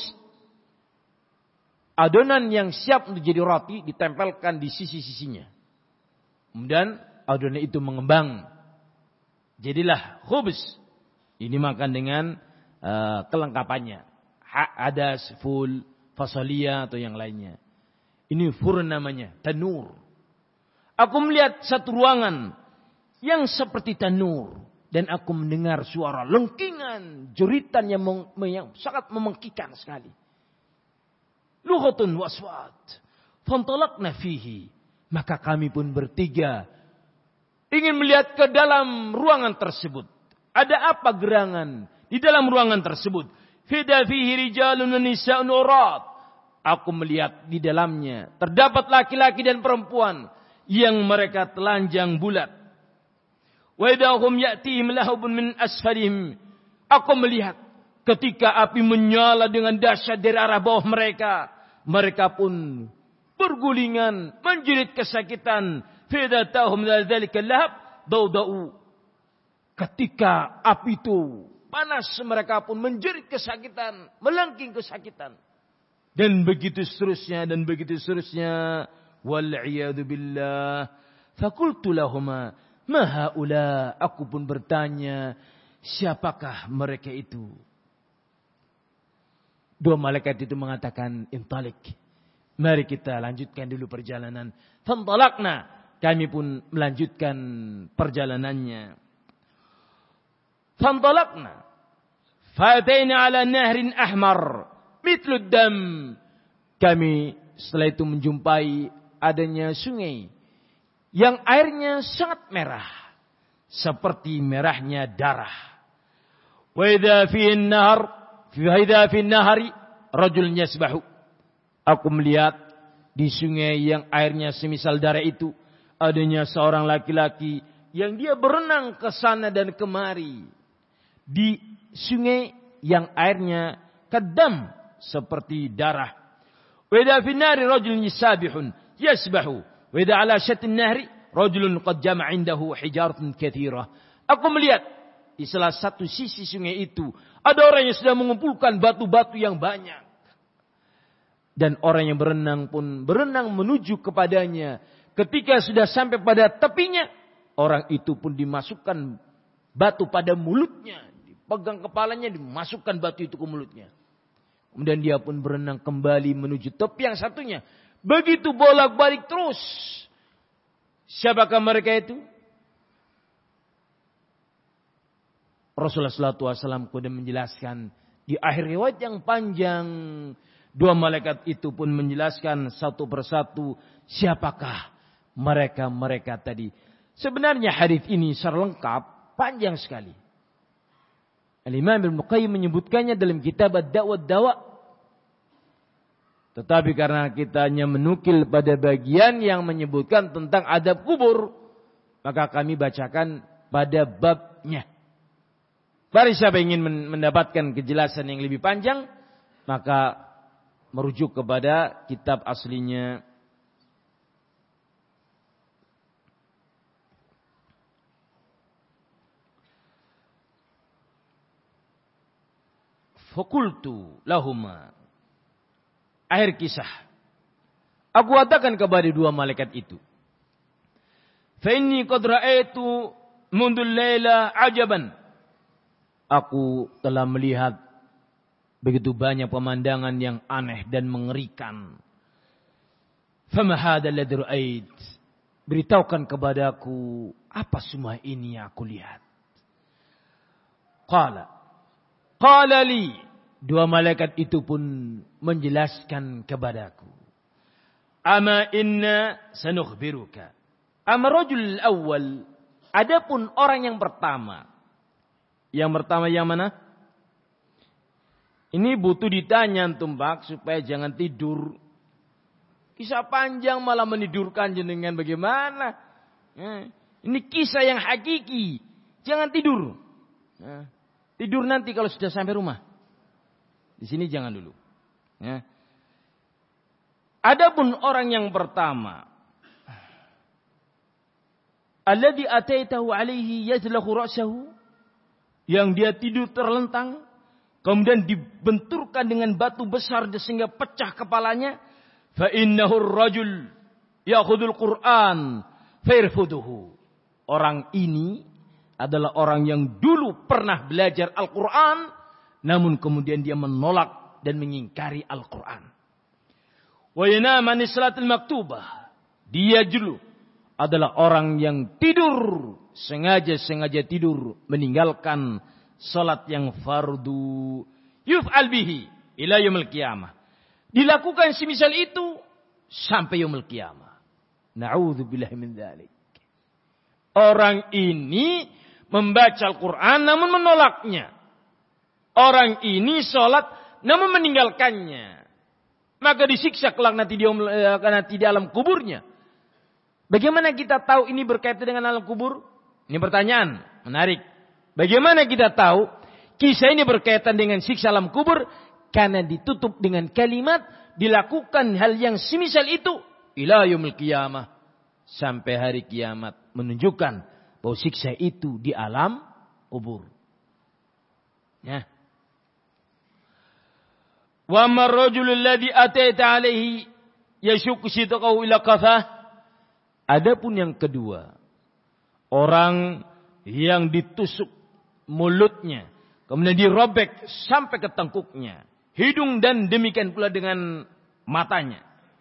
adonan yang siap untuk jadi roti ditempelkan di sisi-sisinya. Kemudian adonan itu mengembang. Jadilah khubus. Ini makan dengan kelengkapannya. Adas, full, fasolia atau yang lainnya. Ini furun namanya, tanur. Aku melihat satu ruangan yang seperti tanur. Dan aku mendengar suara lengkingan, jeritan yang sangat memengkikan sekali. Lughatun waswat. Fantalaqna fihi. Maka kami pun bertiga ingin melihat ke dalam ruangan tersebut. Ada apa gerangan di dalam ruangan tersebut? Fida fihi rijalun wa nisa'un urat. Aku melihat di dalamnya terdapat laki-laki dan perempuan yang mereka telanjang bulat. Wa idahum ya'tihim lahubun min asfalihim. Aku melihat ketika api menyala dengan dahsyat dari arah bawah mereka. Mereka pun bergulingan, menjerit kesakitan. Fidatahum dzalika lahab daudau. Ketika api itu panas, mereka pun menjerit kesakitan, melengking kesakitan. Dan begitu seterusnya. Wal iyadu billah. Fakultu lahuma ma haula. Aku pun bertanya, siapakah mereka itu? Dua malaikat itu mengatakan, intalik. Mari kita lanjutkan dulu perjalanan. Fantalaqna. Kami pun melanjutkan perjalanannya. Fantalaqna. Fa'ataina ala nahrin ahmar. Mitlud dam. Kami setelah itu menjumpai adanya sungai. Yang airnya sangat merah. Seperti merahnya darah. Wa idha fihin nahari rajulun yasbahu. Aku melihat di sungai yang airnya semisal darah itu, adanya seorang laki-laki yang dia berenang ke sana dan kemari. Di sungai yang airnya kadam seperti darah. Wa idha fin nari rajulun yasbahu. Wa idha ala syatin nahri rajulun qad jama'a indahu hijaratun katsirah. Aku melihat di salah satu sisi sungai itu ada orang yang sudah mengumpulkan batu-batu yang banyak. Dan orang yang berenang pun berenang menuju kepadanya. Ketika sudah sampai pada tepinya, orang itu pun dimasukkan batu pada mulutnya. Dipegang kepalanya, dimasukkan batu itu ke mulutnya. Kemudian dia pun berenang kembali menuju tepi yang satunya. Begitu bolak-balik terus. Siapakah mereka itu? Rasulullah SAW kemudian menjelaskan di akhir riwayat yang panjang, dua malaikat itu pun menjelaskan satu persatu siapakah mereka tadi. Sebenarnya hadis ini secara lengkap panjang sekali. Al-Imam Ibnu Qayyim menyebutkannya dalam kitab Ad-Da' Dawa. Tetapi karena kita hanya menukil pada bagian yang menyebutkan tentang adab kubur, maka kami bacakan pada babnya. Bagi siapa ingin mendapatkan kejelasan yang lebih panjang, maka merujuk kepada kitab aslinya. Fakultu lahuma. Akhir kisah. Aku katakan kepada dua malaikat itu. Fa inni qad ra'aitu mundul laila ajaban. Aku telah melihat begitu banyak pemandangan yang aneh dan mengerikan. Fama hadha alladhi ra'ait? Beritahukan kepadaku apa semua ini yang aku lihat. Qala li. Dua malaikat itu pun menjelaskan kepadaku. Ama inna sanukhbiruka. Ama rajul awal. Adapun orang yang pertama. Yang pertama yang mana? Ini butuh ditanya antum Pak, supaya jangan tidur. Kisah panjang malah menidurkan jenengan bagaimana? Ini kisah yang hakiki. Jangan tidur. Tidur nanti kalau sudah sampai rumah. Di sini jangan dulu. Adapun orang yang pertama, alladzi ataitahu alaihi yajlahu ra'sahu, yang dia tidur terlentang, kemudian dibenturkan dengan batu besar sehingga pecah kepalanya, fa innahu ar-rajul ya'khudul Qur'an fayrfuduhu. Orang ini adalah orang yang dulu pernah belajar Al-Qur'an, namun kemudian dia menolak dan mengingkari Al-Quran. Wa yanama an salatil maktubah. Dia dulu adalah orang yang tidur, sengaja tidur, meninggalkan salat yang fardu. Yuf'al bihi ila yaumil qiyamah. Dilakukan semisal itu sampai yaumil qiyamah. Na'udzubillahi min dzalik. Orang ini membaca Al-Quran namun menolaknya. Orang ini sholat namun meninggalkannya. Maka disiksa kelak nanti di alam kuburnya. Bagaimana kita tahu ini berkaitan dengan alam kubur? Ini pertanyaan menarik. Bagaimana kita tahu kisah ini berkaitan dengan siksa alam kubur? Karena ditutup dengan kalimat dilakukan hal yang semisal itu ila yaumil qiyamah, sampai hari kiamat, menunjukkan bahwa siksa itu di alam kubur. Ya. Wa marrajul alladhi ataita alaihi yashukku sidqahu ila qafah. Adapun yang kedua, orang yang ditusuk mulutnya, kemudian dirobek sampai ke tengkuknya, hidung, dan demikian pula dengan matanya.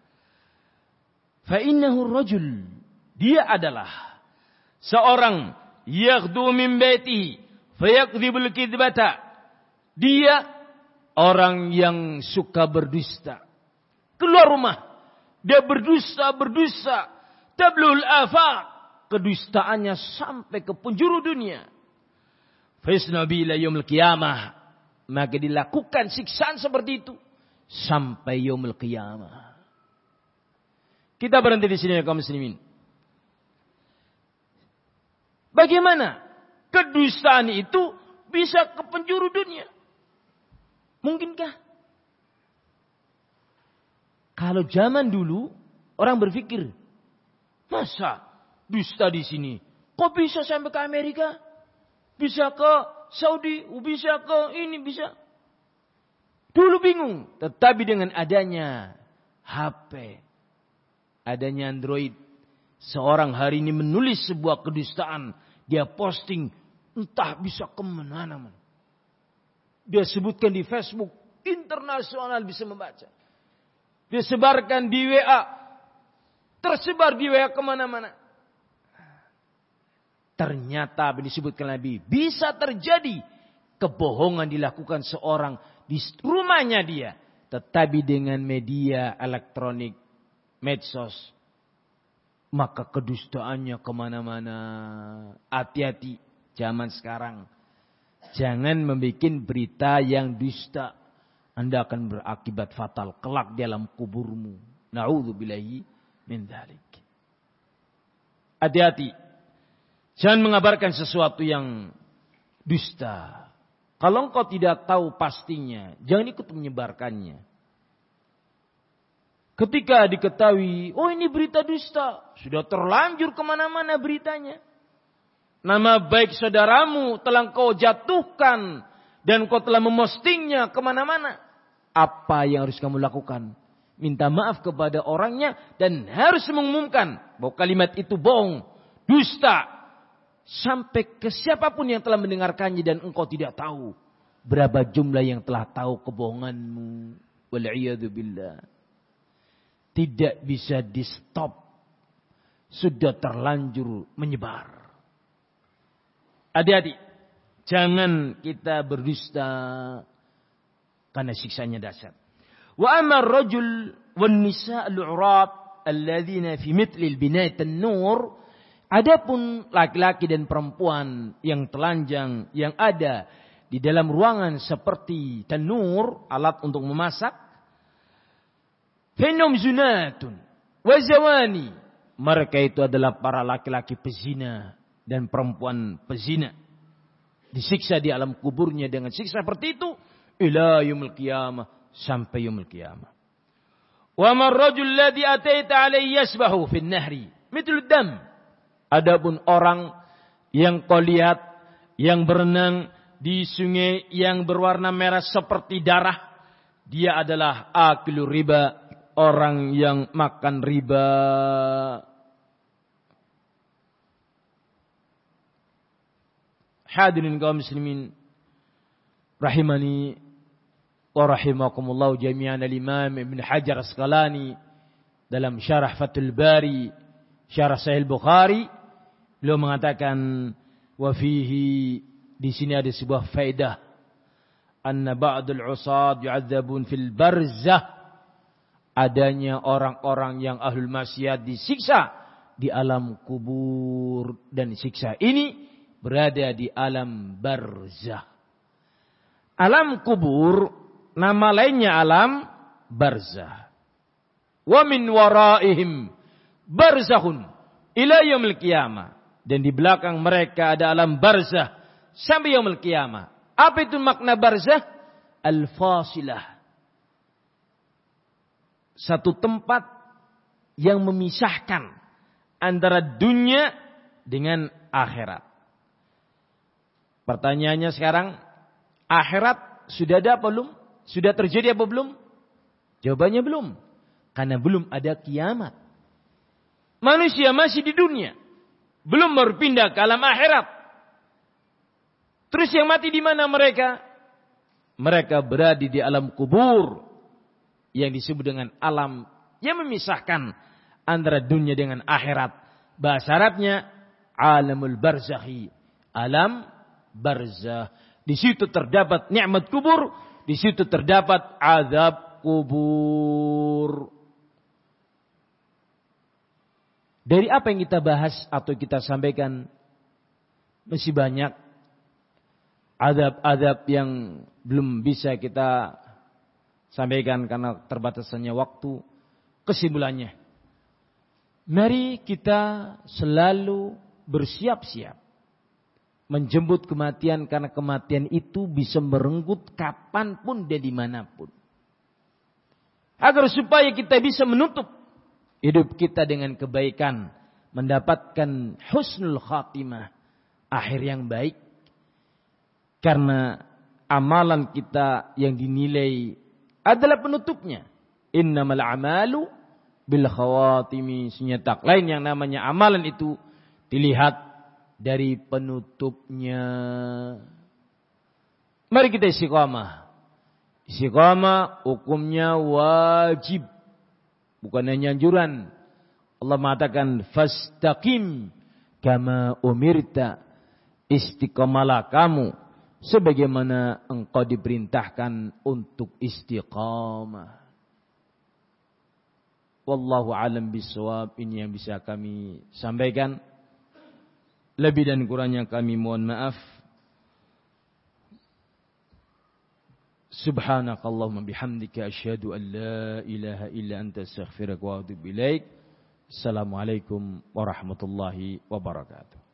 Fa innahu rajul, dia adalah seorang yaghdu min baitihi fayakdzibul kadzbata. Dia orang yang suka berdusta. Keluar rumah, dia berdusta. Tablul afaq, kedustaannya sampai ke penjuru dunia. Fasnabi ila yaumil qiyamah, maka dilakukan siksaan seperti itu sampai yaumil qiyamah. Kita berhenti di sini ya kaum muslimin. Bagaimana kedustaan itu bisa ke penjuru dunia? Mungkinkah? Kalau zaman dulu orang berpikir, masa dusta di sini? Kok bisa sampai ke Amerika? Bisa ke Saudi? Bisa ke ini? Bisa. Dulu bingung. Tetapi dengan adanya HP, adanya Android, seorang hari ini menulis sebuah kedustaan, dia posting, entah bisa kemana-mana. Dia sebutkan di Facebook, internasional bisa membaca. Disebarkan di WA. Tersebar di WA kemana-mana. Ternyata disebutkan Nabi, bisa terjadi kebohongan dilakukan seorang di rumahnya dia. Tetapi dengan media elektronik, medsos, maka kedustaannya kemana-mana. Hati-hati zaman sekarang. Jangan membuat berita yang dusta. Anda akan berakibat fatal kelak di alam kuburmu. Na'udzubillahi min dzalik. Hati-hati. Jangan mengabarkan sesuatu yang dusta. Kalau engkau tidak tahu pastinya, jangan ikut menyebarkannya. Ketika diketahui, oh ini berita dusta, sudah terlanjur kemana-mana beritanya. Nama baik saudaramu telah kau jatuhkan dan kau telah memostingnya kemana-mana. Apa yang harus kamu lakukan? Minta maaf kepada orangnya dan harus mengumumkan bahwa kalimat itu bohong, dusta. Sampai ke siapapun yang telah mendengarkannya dan engkau tidak tahu berapa jumlah yang telah tahu kebohonganmu. Wal'iyadzubillah. Tidak bisa di stop. Sudah terlanjur menyebar. Hati-hati. Jangan kita berdusta karena siksanya dahsyat. Wa amar rajul wan nisa al-urat alladzina fi mithlil binayat an-nur. Adapun laki-laki dan perempuan yang telanjang yang ada di dalam ruangan seperti tanur, alat untuk memasak, fenum zunatun wa zawani, mereka itu adalah para laki-laki pezina dan perempuan pezina, disiksa di alam kuburnya dengan siksa seperti itu ila yaumil qiyamah, sampai yaumil qiyamah. Wa man rajul ladzi ataita alayhi yasbahu fin nahri mithlu dam. Adapun orang yang kau lihat yang berenang di sungai yang berwarna merah seperti darah, dia adalah akilu riba, orang yang makan riba. Hadirin kaum muslimin rahimani wa rahimakumullah jami'an, al-Imam Ibn Hajar Asqalani dalam syarah Fathul Bari, syarah Sahih Bukhari, beliau mengatakan wa fihi, di sini ada sebuah faedah, anna ba'dul usad yu'adzabun fil barzah, adanya orang-orang yang ahlul maksiat disiksa di alam kubur, dan siksa ini berada di alam barzah. Alam kubur nama lainnya alam barzah. Wa min waraihim barzakhun ila yaumil qiyamah, dan di belakang mereka ada alam barzah sampai yaumil qiyamah. Apa itu makna barzah? Al-fasilah, satu tempat yang memisahkan antara dunia dengan akhirat. Pertanyaannya sekarang, akhirat sudah ada apa belum? Sudah terjadi apa belum? Jawabannya belum. Karena belum ada kiamat. Manusia masih di dunia, belum berpindah ke alam akhirat. Terus yang mati di mana mereka? Mereka berada di alam kubur, yang disebut dengan alam yang memisahkan antara dunia dengan akhirat. Bahasa Arabnya alamul barzakhi, alam barzah. Di situ terdapat nikmat kubur, di situ terdapat azab kubur. Dari apa yang kita bahas atau kita sampaikan, masih banyak azab-azab yang belum bisa kita sampaikan karena terbatasnya waktu. Kesimpulannya, mari kita selalu bersiap-siap menjemput kematian, karena kematian itu bisa merenggut kapanpun dan dimanapun. Agar supaya kita bisa menutup hidup kita dengan kebaikan, mendapatkan husnul khatimah, akhir yang baik. Karena amalan kita yang dinilai adalah penutupnya. Innamal a'malu bil khawatimi. Senyatak lain yang namanya amalan itu dilihat dari penutupnya. Mari kita istiqamah Istiqamah hukumnya wajib, bukan hanya anjuran. Allah mengatakan fastaqim kama umirta, istiqamalah kamu sebagaimana engkau diperintahkan untuk istiqamah. Wallahu alam bisawab. Ini yang bisa kami sampaikan. Lebih dan kurangnya kami mohon maaf. Subhanakallahumma bihamdika asyhadu an la ilaha illa anta astaghfiruka wa atubu ilaik. Assalamualaikum warahmatullahi wabarakatuh.